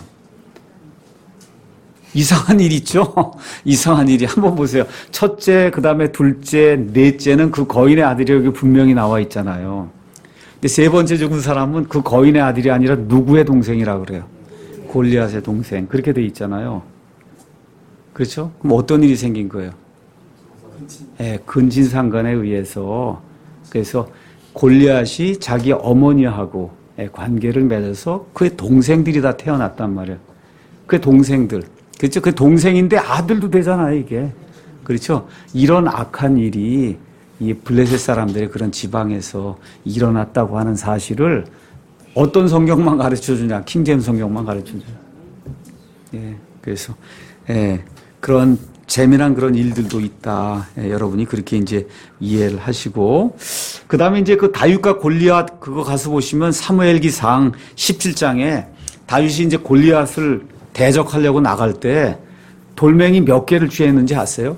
[SPEAKER 1] 이상한 일 있죠? 이상한 일이. 한번 보세요. 첫째, 그 다음에 둘째, 넷째는 그 거인의 아들이 여기 분명히 나와 있잖아요. 근데 세 번째 죽은 사람은 그 거인의 아들이 아니라 누구의 동생이라고 그래요? 골리앗의 동생. 그렇게 돼 있잖아요. 그렇죠? 그럼 어떤 일이 생긴 거예요? 예, 근친상간에 의해서 그래서 골리앗이 자기 어머니하고 관계를 맺어서 그의 동생들이 다 태어났단 말이에요. 그의 동생들. 그렇죠? 그 동생인데 아들도 되잖아요, 이게. 그렇죠? 이런 악한 일이 이 블레셋 사람들의 그런 지방에서 일어났다고 하는 사실을 어떤 성경만 가르쳐 주냐? 킹제임스 성경만 가르쳐 주냐? 예. 그래서 그런 재미난 그런 일들도 있다. 여러분이 그렇게 이제 이해를 하시고 그다음에 이제 그 다윗과 골리앗 그거 가서 보시면 사무엘기상 17장에 다윗이 이제 골리앗을 대적하려고 나갈 때 돌멩이 몇 개를 취했는지 아세요?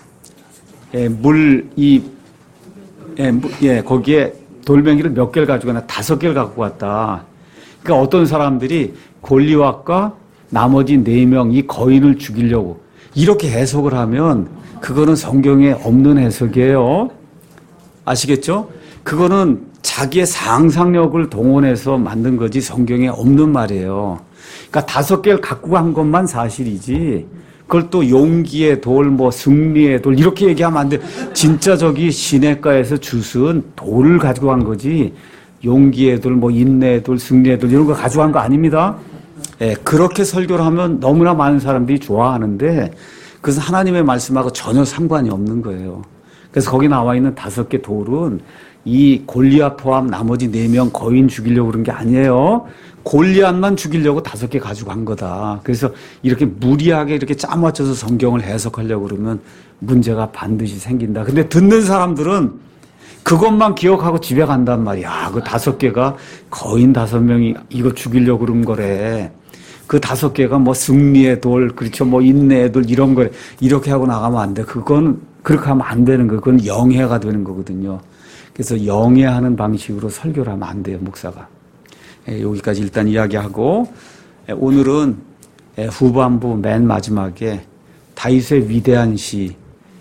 [SPEAKER 1] 거기에 돌멩이를 몇 개를 가지고 나 5개를 갖고 왔다. 그러니까 어떤 사람들이 골리앗과 나머지 4명 이 거인을 죽이려고 이렇게 해석을 하면 그거는 성경에 없는 해석이에요. 아시겠죠? 그거는 자기의 상상력을 동원해서 만든 거지 성경에 없는 말이에요. 그러니까 5개를 갖고 간 것만 사실이지 그걸 또 용기의 돌, 뭐 승리의 돌 이렇게 얘기하면 안 돼. 진짜 저기 시냇가에서 주스은 돌을 가지고 간 거지 용기의 돌, 뭐 인내의 돌, 승리의 돌 이런 거 가지고 간 거 아닙니다. 그렇게 설교를 하면 너무나 많은 사람들이 좋아하는데 그것은 하나님의 말씀하고 전혀 상관이 없는 거예요. 그래서 거기 나와 있는 5개 돌은 이 골리앗 포함 나머지 4명 거인 죽이려고 그런 게 아니에요. 골리앗만 죽이려고 5개 가지고 간 거다. 그래서 이렇게 무리하게 이렇게 짜맞춰서 성경을 해석하려고 그러면 문제가 반드시 생긴다. 근데 듣는 사람들은 그것만 기억하고 집에 간단 말이야. 그 5개가 거인 5명이 이거 죽이려고 그런 거래. 그 5개가 뭐 승리의 돌, 그렇죠. 뭐 인내의 돌 이런 거래. 이렇게 하고 나가면 안 돼. 그건 그렇게 하면 안 되는 거예요. 그건 영해가 되는 거거든요. 그래서 영해하는 방식으로 설교를 하면 안 돼요, 목사가. 여기까지 일단 이야기하고 오늘은 후반부 맨 마지막에 다윗의 위대한 시,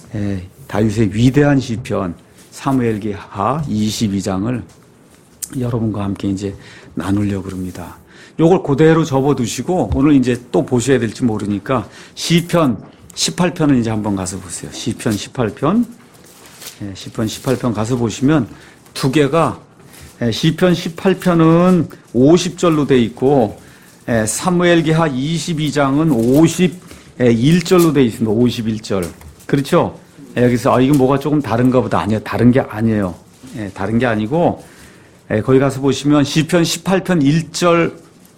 [SPEAKER 1] 다윗의 위대한 시편 사무엘기하 22장을 여러분과 함께 이제 나누려고 합니다. 요걸 그대로 접어두시고 오늘 이제 또 보셔야 될지 모르니까 시편 18편은 이제 한번 가서 보세요. 시편 18편. 시편 18편 가서 보시면 두 개가 시편 18편은 50절로 돼 있고 사무엘기하 22장은 51절로 돼 있습니다. 51절. 그렇죠? 여기서 이건 뭐가 조금 다른가 보다. 아니요. 다른 게 아니에요. 다른 게 아니고 거기 가서 보시면 시편 18편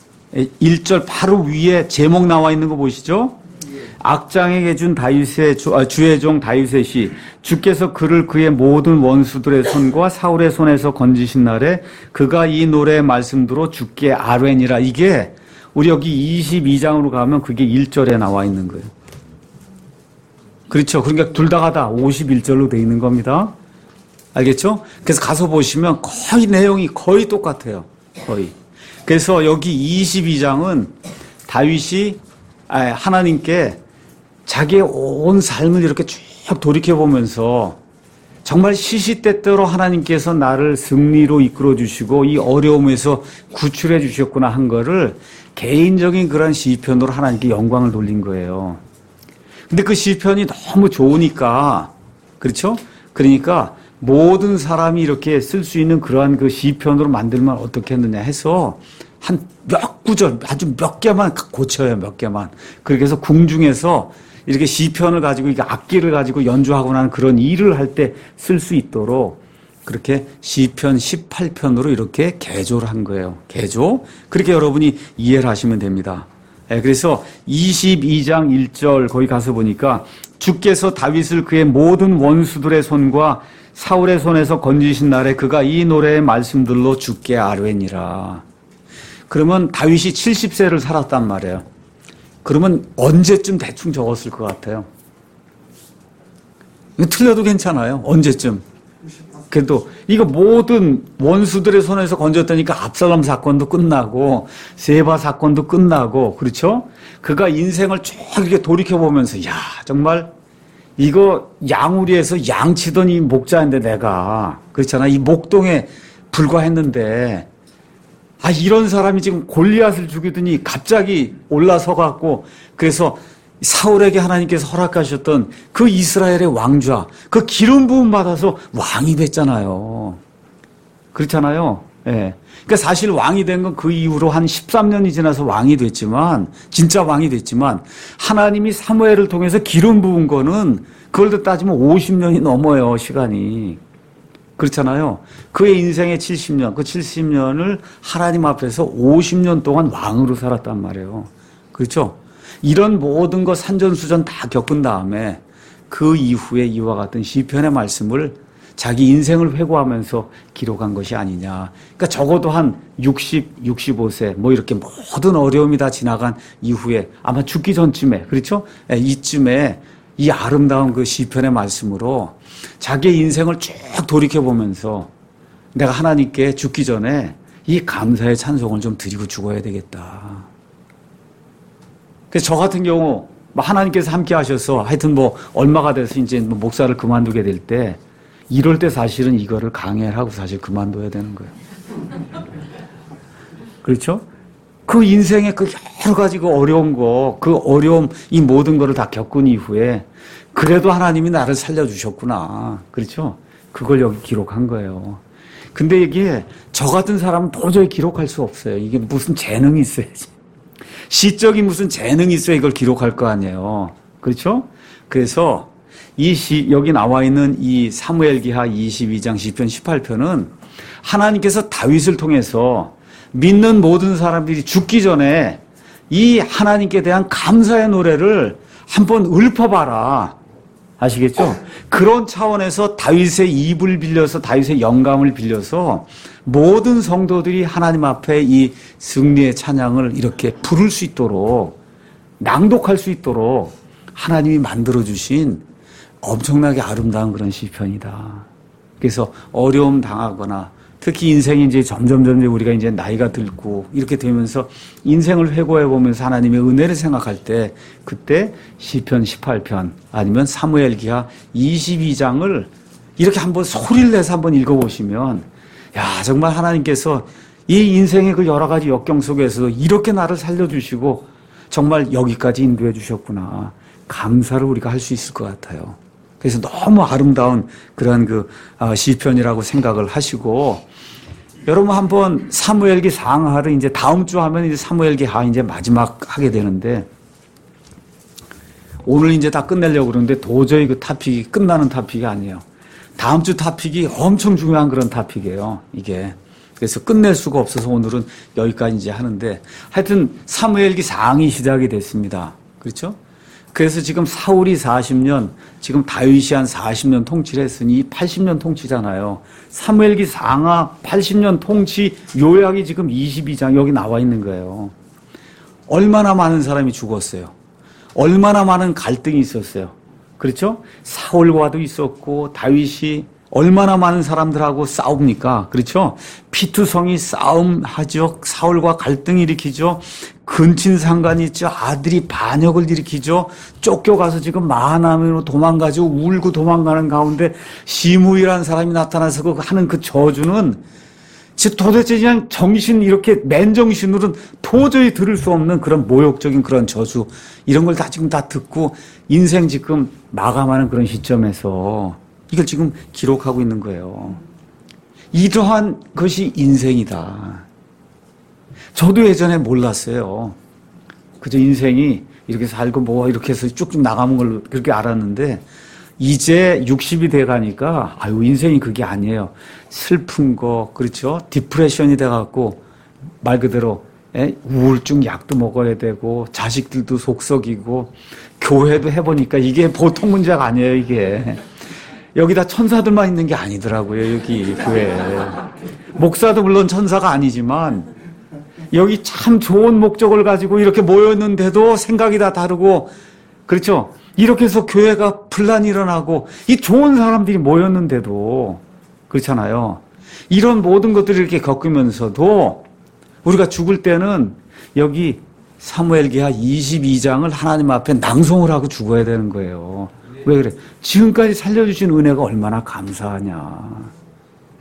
[SPEAKER 1] 1절 바로 위에 제목 나와 있는 거 보시죠? 악장에게 준 다윗의 주의 종 다윗의 시 주께서 그를 그의 모든 원수들의 손과 사울의 손에서 건지신 날에 그가 이 노래의 말씀대로 주께 아뢰니라. 이게 우리 여기 22장으로 가면 그게 1절에 나와 있는 거예요. 그렇죠. 그러니까 둘 다가 다 51절로 돼 있는 겁니다. 알겠죠? 그래서 가서 보시면 거의 내용이 거의 똑같아요. 거의. 그래서 여기 22장은 다윗이 하나님께 자기의 온 삶을 이렇게 쭉 돌이켜보면서 정말 시시때때로 하나님께서 나를 승리로 이끌어 주시고 이 어려움에서 구출해 주셨구나 한 거를 개인적인 그런 시편으로 하나님께 영광을 돌린 거예요. 근데 그 시편이 너무 좋으니까, 그렇죠? 그러니까 모든 사람이 이렇게 쓸 수 있는 그러한 그 시편으로 만들면 어떻게 했느냐 해서 한 몇 구절, 아주 몇 개만 고쳐요, 몇 개만. 그렇게 해서 궁중에서 이렇게 시편을 가지고, 이게 악기를 가지고 연주하고 나는 그런 일을 할 때 쓸 수 있도록 그렇게 시편 18편으로 이렇게 개조를 한 거예요. 개조. 그렇게 여러분이 이해를 하시면 됩니다. 그래서 22장 1절 거기 가서 보니까 주께서 다윗을 그의 모든 원수들의 손과 사울의 손에서 건지신 날에 그가 이 노래의 말씀들로 주께 아뢰니라. 그러면 다윗이 70세를 살았단 말이에요. 그러면 언제쯤 대충 적었을 것 같아요? 틀려도 괜찮아요. 언제쯤? 그래도 이거 모든 원수들의 손에서 건졌다니까 압살롬 사건도 끝나고 세바 사건도 끝나고 그렇죠? 그가 인생을 쭉 이렇게 돌이켜보면서 야 정말 이거 양우리에서 양치던 이 목자인데 내가 그렇잖아. 이 목동에 불과했는데 이런 사람이 지금 골리앗을 죽이더니 갑자기 올라서 갖고 그래서 사울에게 하나님께서 허락하셨던 그 이스라엘의 왕좌, 그 기름 부음 받아서 왕이 됐잖아요. 그렇잖아요. 예. 그러니까 사실 왕이 된 건 그 이후로 한 13년이 지나서 왕이 됐지만, 진짜 왕이 됐지만, 하나님이 사무엘을 통해서 기름 부은 거는 그걸 따지면 50년이 넘어요, 시간이. 그렇잖아요. 그의 인생의 70년, 그 70년을 하나님 앞에서 50년 동안 왕으로 살았단 말이에요. 그렇죠? 이런 모든 것 산전수전 다 겪은 다음에 그 이후에 이와 같은 시편의 말씀을 자기 인생을 회고하면서 기록한 것이 아니냐. 그러니까 적어도 한 60, 65세 뭐 이렇게 모든 어려움이 다 지나간 이후에 아마 죽기 전쯤에, 그렇죠? 이쯤에 이 아름다운 그 시편의 말씀으로 자기의 인생을 쭉 돌이켜보면서 내가 하나님께 죽기 전에 이 감사의 찬송을 좀 드리고 죽어야 되겠다. 그래서 저 같은 경우 하나님께서 함께 하셔서 하여튼 뭐 얼마가 돼서 이제 목사를 그만두게 될 때 이럴 때 사실은 이거를 강해를 하고 사실 그만둬야 되는 거예요. 그렇죠? 그 인생의 그 여러 가지 그 어려운 거, 그 어려움, 이 모든 거를 다 겪은 이후에 그래도 하나님이 나를 살려주셨구나. 그렇죠? 그걸 여기 기록한 거예요. 근데 이게 저 같은 사람은 도저히 기록할 수 없어요. 이게 무슨 재능이 있어야지. 시적인 무슨 재능이 있어야 이걸 기록할 거 아니에요. 그렇죠? 그래서 여기 나와 있는 이 사무엘기하 22장 시편 18편은 하나님께서 다윗을 통해서 믿는 모든 사람들이 죽기 전에 이 하나님께 대한 감사의 노래를 한번 읊어봐라. 아시겠죠? 그런 차원에서 다윗의 입을 빌려서 다윗의 영감을 빌려서 모든 성도들이 하나님 앞에 이 승리의 찬양을 이렇게 부를 수 있도록 낭독할 수 있도록 하나님이 만들어주신 엄청나게 아름다운 그런 시편이다. 그래서 어려움 당하거나 특히 인생이 이제 점점 우리가 이제 나이가 들고 이렇게 되면서 인생을 회고해 보면서 하나님의 은혜를 생각할 때 그때 시편 18편 아니면 사무엘기하 22장을 이렇게 한번 소리를 내서 한번 읽어보시면 야 정말 하나님께서 이 인생의 그 여러 가지 역경 속에서 이렇게 나를 살려주시고 정말 여기까지 인도해 주셨구나. 감사를 우리가 할 수 있을 것 같아요. 그래서 너무 아름다운 그런 그 시편이라고 생각을 하시고 여러분 한번 사무엘기 상하를 이제 다음 주 하면 이제 사무엘기 하 이제 마지막 하게 되는데 오늘 이제 다 끝내려고 그러는데 도저히 그 토픽이 끝나는 토픽이 아니에요. 다음 주 토픽이 엄청 중요한 그런 토픽이에요. 이게. 그래서 끝낼 수가 없어서 오늘은 여기까지 이제 하는데 하여튼 사무엘기 상이 시작이 됐습니다. 그렇죠? 그래서 지금 사울이 40년, 지금 다윗이 한 40년 통치를 했으니 80년 통치잖아요. 사무엘기 상하 80년 통치 요약이 지금 22장 여기 나와 있는 거예요. 얼마나 많은 사람이 죽었어요. 얼마나 많은 갈등이 있었어요. 그렇죠? 사울과도 있었고 다윗이 얼마나 많은 사람들하고 싸웁니까? 그렇죠? 피투성이 싸움하죠. 사울과 갈등을 일으키죠. 근친상간이 있죠. 아들이 반역을 일으키죠. 쫓겨가서 지금 마하나임으로 도망가죠. 울고 도망가는 가운데 시므이라는 사람이 나타나서 하는 그 저주는 도대체 그냥 정신 이렇게 맨정신으로는 도저히 들을 수 없는 그런 모욕적인 그런 저주 이런 걸 다 지금 다 듣고 인생 지금 마감하는 그런 시점에서 이걸 지금 기록하고 있는 거예요. 이러한 것이 인생이다. 저도 예전에 몰랐어요. 그저 인생이 이렇게 살고 뭐 이렇게 해서 쭉쭉 나가는 걸 그렇게 알았는데 이제 60이 돼 가니까 아유 인생이 그게 아니에요. 슬픈 거 그렇죠? 디프레션이 돼 갖고 말 그대로 우울증 약도 먹어야 되고 자식들도 속썩이고 교회도 해보니까 이게 보통 문제가 아니에요. 이게. 여기다 천사들만 있는 게 아니더라고요. 여기 교회에. 목사도 물론 천사가 아니지만 여기 참 좋은 목적을 가지고 이렇게 모였는데도 생각이 다 다르고 그렇죠? 이렇게 해서 교회가 분란이 일어나고 이 좋은 사람들이 모였는데도 그렇잖아요. 이런 모든 것들을 이렇게 겪으면서도 우리가 죽을 때는 여기 사무엘기하 22장을 하나님 앞에 낭송을 하고 죽어야 되는 거예요. 왜 그래? 지금까지 살려주신 은혜가 얼마나 감사하냐.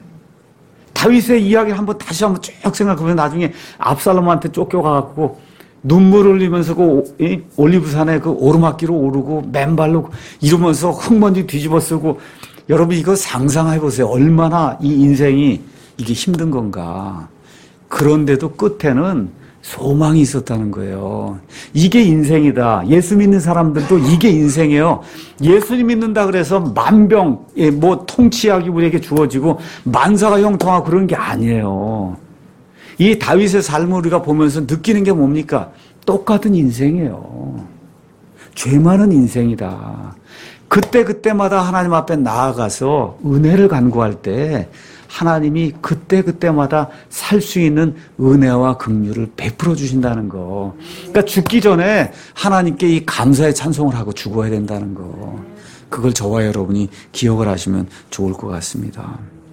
[SPEAKER 1] 다윗의 이야기를 다시 한번 쭉 생각해보면 나중에 압살롬한테 쫓겨가고 눈물 흘리면서 이 올리브산에 그 오르막길을 오르고 맨발로 이러면서 흙먼지 뒤집어 쓰고 여러분 이거 상상해 보세요. 얼마나 이 인생이 이게 힘든 건가. 그런데도 끝에는 소망이 있었다는 거예요. 이게 인생이다. 예수 믿는 사람들도 이게 인생이에요. 예수님 믿는다 그래서 만병, 뭐 통치약이 우리에게 주어지고 만사가 형통하고 그런 게 아니에요. 이 다윗의 삶을 우리가 보면서 느끼는 게 뭡니까? 똑같은 인생이에요. 죄 많은 인생이다. 그때마다 하나님 앞에 나아가서 은혜를 간구할 때 하나님이 그때마다 살 수 있는 은혜와 긍휼을 베풀어 주신다는 거. 그러니까 죽기 전에 하나님께 이 감사의 찬송을 하고 죽어야 된다는 거. 그걸 저와 여러분이 기억을 하시면 좋을 것 같습니다.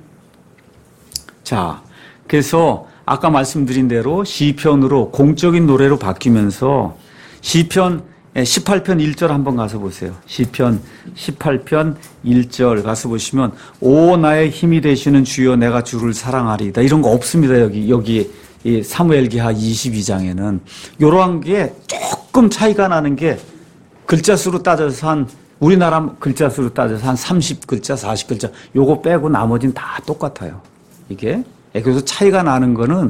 [SPEAKER 1] 자, 그래서 아까 말씀드린 대로 시편으로 공적인 노래로 바뀌면서 시편 18편 1절 한번 가서 보세요. 시편 18편 1절 가서 보시면 오 나의 힘이 되시는 주여 내가 주를 사랑하리이다. 이런 거 없습니다. 여기 이 사무엘기하 22장에는 이러한 게 조금 차이가 나는 게 글자 수로 따져서 한 우리나라 글자 수로 따져서 한 30글자, 40글자 요거 빼고 나머지는 다 똑같아요. 이게 그래서 차이가 나는 거는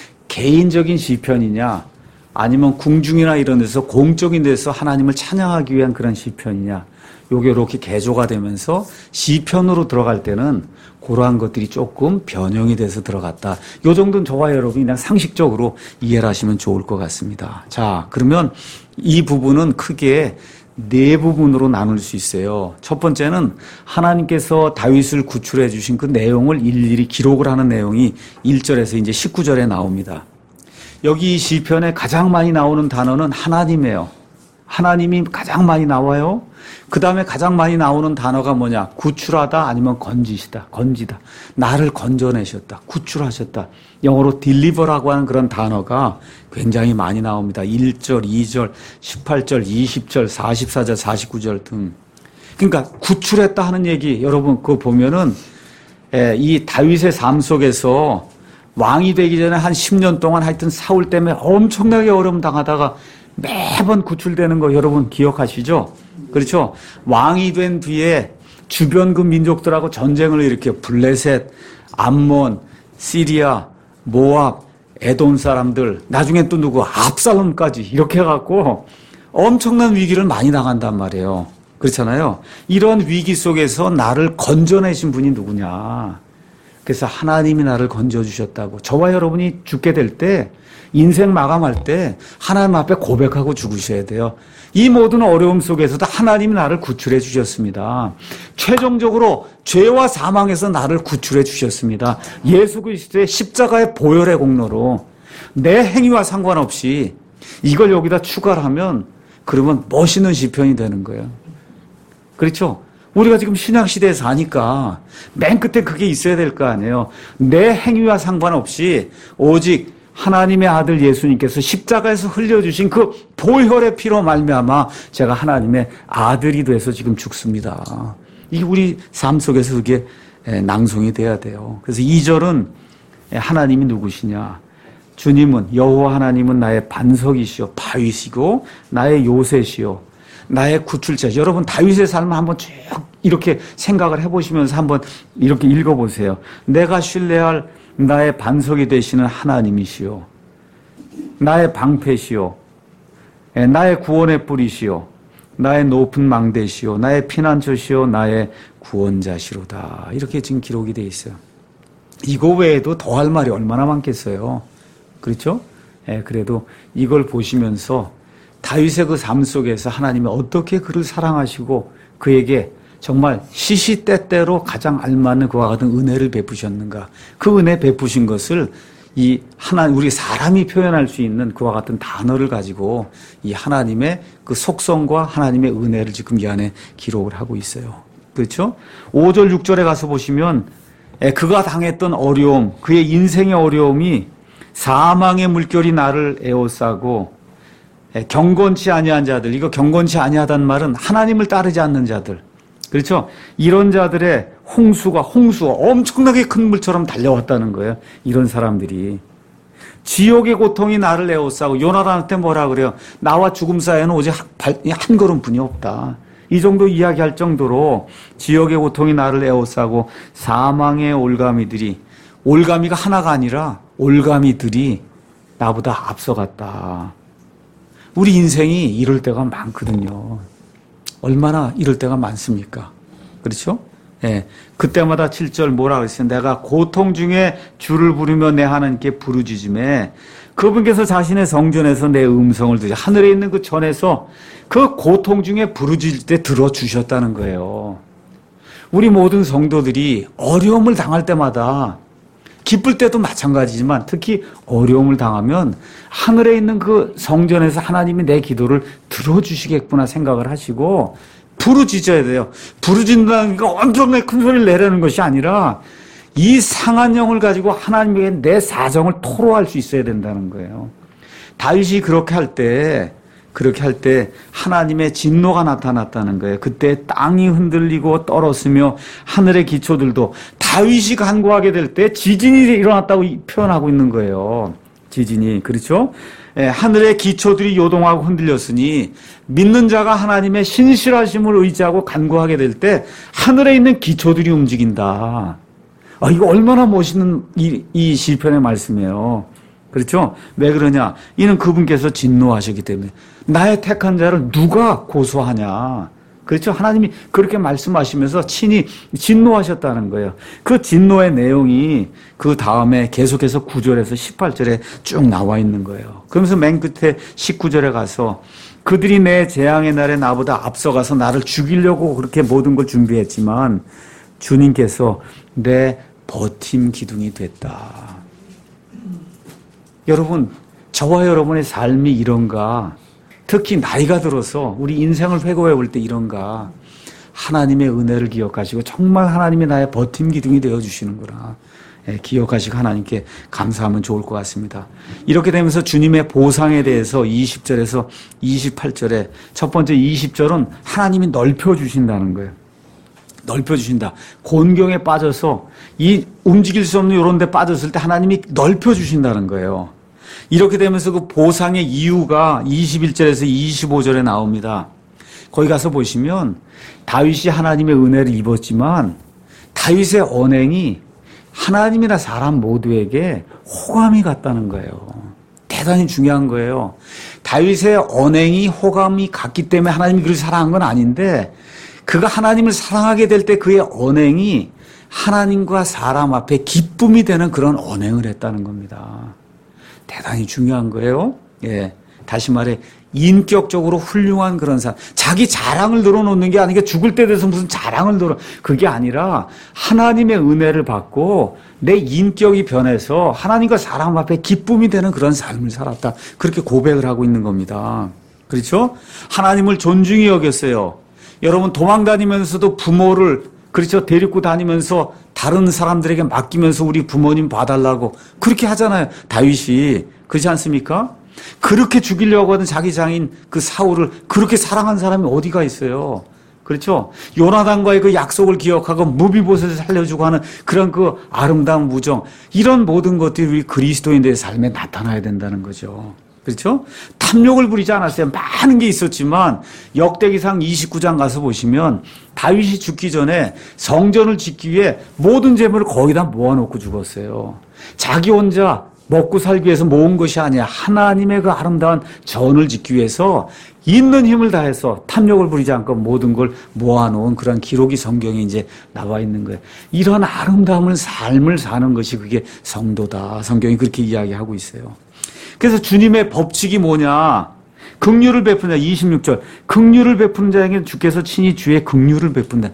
[SPEAKER 1] 개인적인 시편이냐 아니면 궁중이나 이런 데서 공적인 데서 하나님을 찬양하기 위한 그런 시편이냐. 요게 이렇게 개조가 되면서 시편으로 들어갈 때는 그러한 것들이 조금 변형이 돼서 들어갔다. 요 정도는 저와 여러분이 그냥 상식적으로 이해를 하시면 좋을 것 같습니다. 자, 그러면 이 부분은 크게 네 부분으로 나눌 수 있어요. 첫 번째는 하나님께서 다윗을 구출해 주신 그 내용을 일일이 기록을 하는 내용이 1절에서 이제 19절에 나옵니다. 여기 이 시편에 가장 많이 나오는 단어는 하나님이에요. 하나님이 가장 많이 나와요. 그 다음에 가장 많이 나오는 단어가 뭐냐? 구출하다 아니면 건지시다. 건지다. 나를 건져내셨다. 구출하셨다. 영어로 deliver라고 하는 그런 단어가 굉장히 많이 나옵니다. 1절, 2절, 18절, 20절, 44절, 49절 등. 그러니까 구출했다 하는 얘기 여러분 그거 보면은 이 다윗의 삶 속에서 왕이 되기 전에 한 10년 동안 하여튼 사울 때문에 엄청나게 어려움 당하다가 매번 구출되는 거 여러분 기억하시죠? 그렇죠? 왕이 된 뒤에 주변 그 민족들하고 전쟁을 일으켜 블레셋, 암몬, 시리아, 모압, 에돔 사람들, 나중에 또 누구 압살롬까지 이렇게 해갖고 엄청난 위기를 많이 당한단 말이에요. 그렇잖아요? 이런 위기 속에서 나를 건져내신 분이 누구냐? 그래서 하나님이 나를 건져주셨다고. 저와 여러분이 죽게 될 때 인생 마감할 때 하나님 앞에 고백하고 죽으셔야 돼요. 이 모든 어려움 속에서도 하나님이 나를 구출해 주셨습니다. 최종적으로 죄와 사망에서 나를 구출해 주셨습니다. 예수 그리스도의 십자가의 보혈의 공로로 내 행위와 상관없이 이걸 여기다 추가를 하면 그러면 멋있는 시편이 되는 거예요. 그렇죠? 우리가 지금 신약시대에 사니까 맨 끝에 그게 있어야 될 거 아니에요. 내 행위와 상관없이 오직 하나님의 아들 예수님께서 십자가에서 흘려주신 그 보혈의 피로 말미암아 제가 하나님의 아들이 돼서 지금 죽습니다. 이게 우리 삶 속에서 그게 낭송이 돼야 돼요. 그래서 2절은 하나님이 누구시냐. 주님은 여호와 하나님은 나의 반석이시요 바위시고 나의 요새시요 나의 구출자. 여러분 다윗의 삶을 한번 쭉 이렇게 생각을 해보시면서 한번 이렇게 읽어보세요. 내가 신뢰할 나의 반석이 되시는 하나님이시요 나의 방패시요 나의 구원의 뿌리시요 나의 높은 망대시요 나의 피난처시요 나의 구원자시로다. 이렇게 지금 기록이 되어 있어요. 이거 외에도 더 할 말이 얼마나 많겠어요. 그렇죠? 그래도 이걸 보시면서 다윗의 그 삶 속에서 하나님이 어떻게 그를 사랑하시고 그에게 정말 시시때때로 가장 알맞는 그와 같은 은혜를 베푸셨는가. 그 은혜 베푸신 것을 이 우리 사람이 표현할 수 있는 그와 같은 단어를 가지고 이 하나님의 그 속성과 하나님의 은혜를 지금 이 안에 기록을 하고 있어요. 그렇죠? 5절, 6절에 가서 보시면 그가 당했던 어려움, 그의 인생의 어려움이 사망의 물결이 나를 에워싸고 경건치 아니한 자들, 이거 경건치 아니하단 말은 하나님을 따르지 않는 자들. 그렇죠? 이런 자들의 홍수가 엄청나게 큰 물처럼 달려왔다는 거예요. 이런 사람들이. 지옥의 고통이 나를 에워싸고 요나단한테 뭐라 그래요? 나와 죽음 사이에는 오직 한 걸음뿐이 없다. 이 정도 이야기할 정도로 지옥의 고통이 나를 에워싸고 사망의 올가미가 하나가 아니라 올가미들이 나보다 앞서갔다. 우리 인생이 이럴 때가 많거든요. 얼마나 이럴 때가 많습니까? 그렇죠? 예. 그때마다 7절 뭐라 그랬어요? 내가 고통 중에 주를 부르며 내 하나님께 부르짖음에 그분께서 자신의 성전에서 내 음성을 들으시 하늘에 있는 그 전에서 그 고통 중에 부르짖을 때 들어주셨다는 거예요. 우리 모든 성도들이 어려움을 당할 때마다 기쁠 때도 마찬가지지만 특히 어려움을 당하면 하늘에 있는 그 성전에서 하나님이 내 기도를 들어주시겠구나 생각을 하시고 부르짖어야 돼요. 부르짖는다는 게 엄청나게 큰 소리를 내려는 것이 아니라 이 상한 영을 가지고 하나님에게 내 사정을 토로할 수 있어야 된다는 거예요. 다윗이 그렇게 할 때 하나님의 진노가 나타났다는 거예요. 그때 땅이 흔들리고 떨었으며 하늘의 기초들도 다윗이 간구하게 될 때 지진이 일어났다고 표현하고 있는 거예요. 지진이. 그렇죠? 예, 하늘의 기초들이 요동하고 흔들렸으니 믿는 자가 하나님의 신실하심을 의지하고 간구하게 될 때 하늘에 있는 기초들이 움직인다. 이거 얼마나 멋있는 이 시편의 말씀이에요. 그렇죠? 왜 그러냐? 이는 그분께서 진노하셨기 때문에. 나의 택한 자를 누가 고소하냐? 그렇죠? 하나님이 그렇게 말씀하시면서 친히 진노하셨다는 거예요. 그 진노의 내용이 그 다음에 계속해서 9절에서 18절에 쭉 나와 있는 거예요. 그러면서 맨 끝에 19절에 가서 그들이 내 재앙의 날에 나보다 앞서가서 나를 죽이려고 그렇게 모든 걸 준비했지만 주님께서 내 버팀 기둥이 됐다. 여러분, 저와 여러분의 삶이 이런가? 특히 나이가 들어서 우리 인생을 회고해 볼 때 이런가? 하나님의 은혜를 기억하시고 정말 하나님이 나의 버팀 기둥이 되어주시는구나. 기억하시고 하나님께 감사하면 좋을 것 같습니다. 이렇게 되면서 주님의 보상에 대해서 20절에서 28절에 첫 번째 20절은 하나님이 넓혀주신다는 거예요. 넓혀주신다. 곤경에 빠져서 이 움직일 수 없는 이런 데 빠졌을 때 하나님이 넓혀주신다는 거예요. 이렇게 되면서 그 보상의 이유가 21절에서 25절에 나옵니다. 거기 가서 보시면 다윗이 하나님의 은혜를 입었지만 다윗의 언행이 하나님이나 사람 모두에게 호감이 갔다는 거예요. 대단히 중요한 거예요. 다윗의 언행이 호감이 갔기 때문에 하나님이 그를 사랑한 건 아닌데 그가 하나님을 사랑하게 될 때 그의 언행이 하나님과 사람 앞에 기쁨이 되는 그런 언행을 했다는 겁니다. 대단히 중요한 거예요. 예. 다시 말해, 인격적으로 훌륭한 그런 사람. 자기 자랑을 늘어놓는 게 아니라 죽을 때 돼서 무슨 자랑을 그게 아니라 하나님의 은혜를 받고 내 인격이 변해서 하나님과 사람 앞에 기쁨이 되는 그런 삶을 살았다. 그렇게 고백을 하고 있는 겁니다. 그렇죠? 하나님을 존중히 여겼어요. 여러분 도망 다니면서도 부모를 그렇죠 데리고 다니면서 다른 사람들에게 맡기면서 우리 부모님 봐달라고 그렇게 하잖아요. 다윗이 그렇지 않습니까? 그렇게 죽이려고 하던 자기 장인 그 사울을 그렇게 사랑한 사람이 어디가 있어요? 그렇죠? 요나단과의 그 약속을 기억하고 무비보셋을 살려주고 하는 그런 그 아름다운 무정 이런 모든 것들이 우리 그리스도인들의 삶에 나타나야 된다는 거죠. 그렇죠? 탐욕을 부리지 않았어요. 많은 게 있었지만 역대기상 29장 가서 보시면 다윗이 죽기 전에 성전을 짓기 위해 모든 재물을 거의 다 모아놓고 죽었어요. 자기 혼자 먹고 살기 위해서 모은 것이 아니야. 하나님의 그 아름다운 전을 짓기 위해서 있는 힘을 다해서 탐욕을 부리지 않고 모든 걸 모아놓은 그런 기록이 성경에 이제 나와 있는 거예요. 이런 아름다운 삶을 사는 것이 그게 성도다. 성경이 그렇게 이야기하고 있어요. 그래서 주님의 법칙이 뭐냐? 긍휼을 베푼다. 26절. 긍휼을 베푸는 자에게 주께서 친히 주의 긍휼을 베푼다.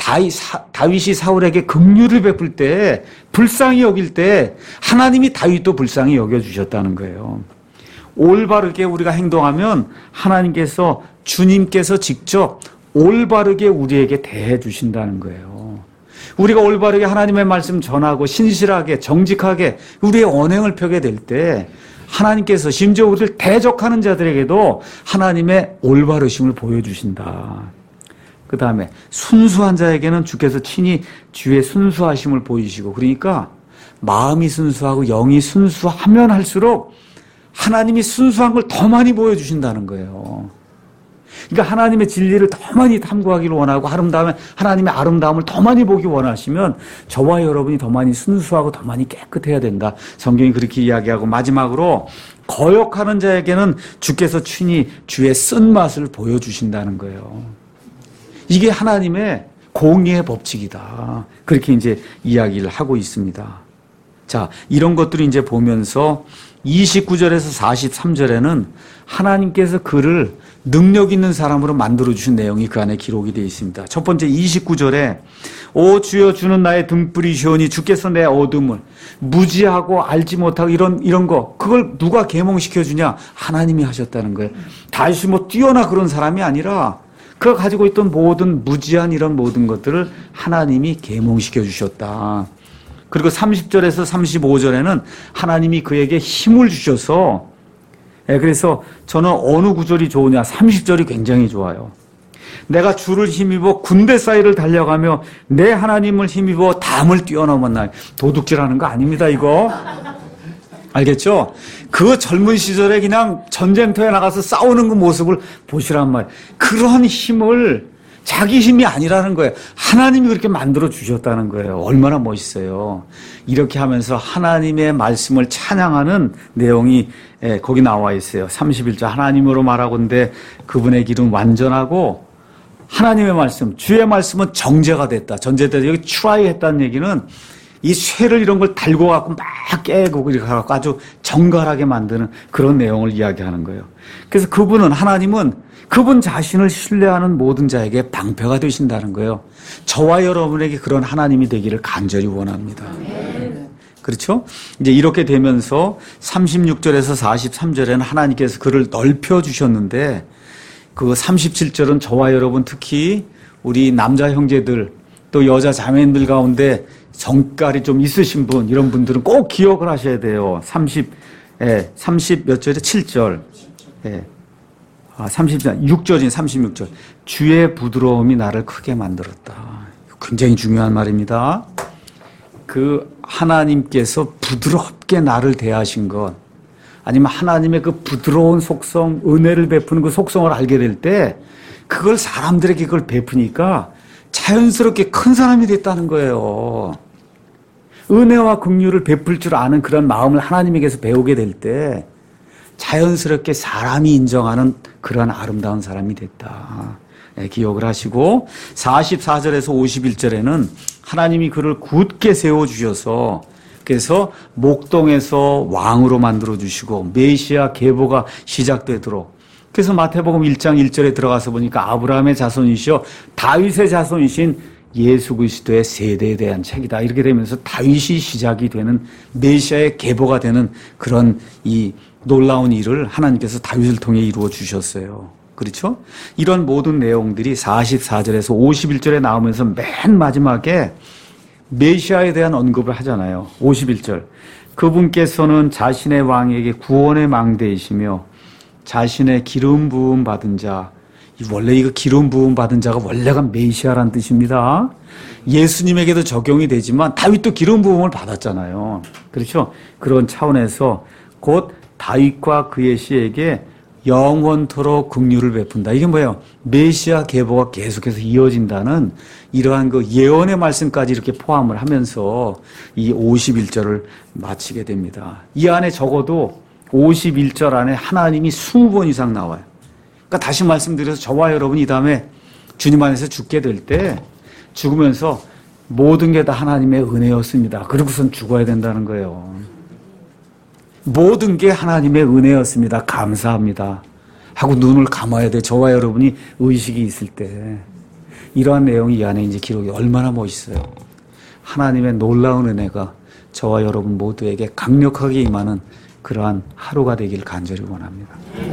[SPEAKER 1] 다윗이 사울에게 긍휼을 베풀 때, 불쌍히 여길 때 하나님이 다윗도 불쌍히 여겨주셨다는 거예요. 올바르게 우리가 행동하면 하나님께서 주님께서 직접 올바르게 우리에게 대해 주신다는 거예요. 우리가 올바르게 하나님의 말씀 전하고 신실하게 정직하게 우리의 언행을 펴게 될 때 하나님께서 심지어 우리를 대적하는 자들에게도 하나님의 올바르심을 보여주신다. 그 다음에 순수한 자에게는 주께서 친히 주의 순수하심을 보이시고 그러니까 마음이 순수하고 영이 순수하면 할수록 하나님이 순수한 걸 더 많이 보여주신다는 거예요. 그러니까 하나님의 진리를 더 많이 탐구하기를 원하고 하나님의 아름다움을 더 많이 보기 원하시면 저와 여러분이 더 많이 순수하고 더 많이 깨끗해야 된다. 성경이 그렇게 이야기하고 마지막으로 거역하는 자에게는 주께서 친히 주의 쓴맛을 보여주신다는 거예요. 이게 하나님의 공의의 법칙이다. 그렇게 이제 이야기를 하고 있습니다. 자, 이런 것들을 이제 보면서 29절에서 43절에는 하나님께서 그를 능력 있는 사람으로 만들어주신 내용이 그 안에 기록이 되어 있습니다. 첫 번째 29절에 오 주여 주는 나의 등불이시오니 주께서 내 어둠을 무지하고 알지 못하고 이런 거 그걸 누가 계몽시켜주냐? 하나님이 하셨다는 거예요. 다시 뭐 뛰어나 그런 사람이 아니라 그가 가지고 있던 모든 무지한 이런 모든 것들을 하나님이 계몽시켜 주셨다. 그리고 30절에서 35절에는 하나님이 그에게 힘을 주셔서 그래서 저는 어느 구절이 좋으냐 30절이 굉장히 좋아요. 내가 주를 힘입어 군대 사이를 달려가며 내 하나님을 힘입어 담을 뛰어넘었나니 도둑질하는 거 아닙니다 이거. 알겠죠? 그 젊은 시절에 그냥 전쟁터에 나가서 싸우는 그 모습을 보시란 말이에요. 그런 힘을 자기 힘이 아니라는 거예요. 하나님이 그렇게 만들어 주셨다는 거예요. 얼마나 멋있어요. 이렇게 하면서 하나님의 말씀을 찬양하는 내용이 거기 나와 있어요. 31절 하나님으로 말하건대 그분의 길은 완전하고 하나님의 말씀, 주의 말씀은 정죄가 됐다. 전제때 여기 트라이 했다는 얘기는 이 쇠를 이런 걸 달고 갖고 막 깨고 이렇게 갖고 아주 정갈하게 만드는 그런 내용을 이야기하는 거예요. 그래서 하나님은 그분 자신을 신뢰하는 모든 자에게 방패가 되신다는 거예요. 저와 여러분에게 그런 하나님이 되기를 간절히 원합니다. 그렇죠? 이제 이렇게 되면서 36절에서 43절에는 하나님께서 그를 넓혀 주셨는데 그 37절은 저와 여러분 특히 우리 남자 형제들 또 여자 자매님들 가운데 성깔이 좀 있으신 분 이런 분들은 꼭 기억을 하셔야 돼요. 30 몇 절에 7절. 36절인 36절. 주의 부드러움이 나를 크게 만들었다. 굉장히 중요한 말입니다. 그 하나님께서 부드럽게 나를 대하신 것 아니면 하나님의 그 부드러운 속성, 은혜를 베푸는 그 속성을 알게 될 때 그걸 사람들에게 그걸 베푸니까 자연스럽게 큰 사람이 됐다는 거예요. 은혜와 긍휼을 베풀 줄 아는 그런 마음을 하나님에게서 배우게 될 때 자연스럽게 사람이 인정하는 그런 아름다운 사람이 됐다. 기억을 하시고 44절에서 51절에는 하나님이 그를 굳게 세워주셔서 그래서 목동에서 왕으로 만들어주시고 메시아 계보가 시작되도록 그래서 마태복음 1장 1절에 들어가서 보니까 아브라함의 자손이시여 다윗의 자손이신 예수 그리스도의 세대에 대한 책이다. 이렇게 되면서 다윗이 시작이 되는 메시아의 계보가 되는 그런 이 놀라운 일을 하나님께서 다윗을 통해 이루어 주셨어요. 그렇죠? 이런 모든 내용들이 44절에서 51절에 나오면서 맨 마지막에 메시아에 대한 언급을 하잖아요. 51절. 그분께서는 자신의 왕에게 구원의 망대이시며 자신의 기름 부음 받은 자. 원래 이거 기름 부음 받은 자가 원래가 메시아란 뜻입니다. 예수님에게도 적용이 되지만 다윗도 기름 부음을 받았잖아요. 그렇죠? 그런 차원에서 곧 다윗과 그의 씨에게 영원토록 긍휼을 베푼다. 이게 뭐예요? 메시아 계보가 계속해서 이어진다는 이러한 그 예언의 말씀까지 이렇게 포함을 하면서 이 51절을 마치게 됩니다. 이 안에 적어도 51절 안에 하나님이 20번 이상 나와요. 그러니까 다시 말씀드려서 저와 여러분이 이 다음에 주님 안에서 죽게 될 때 죽으면서 모든 게 다 하나님의 은혜였습니다. 그러고선 죽어야 된다는 거예요. 모든 게 하나님의 은혜였습니다. 감사합니다. 하고 눈을 감아야 돼. 저와 여러분이 의식이 있을 때. 이러한 내용이 이 안에 이제 기록이 얼마나 멋있어요. 하나님의 놀라운 은혜가 저와 여러분 모두에게 강력하게 임하는 그러한 하루가 되기를 간절히 원합니다.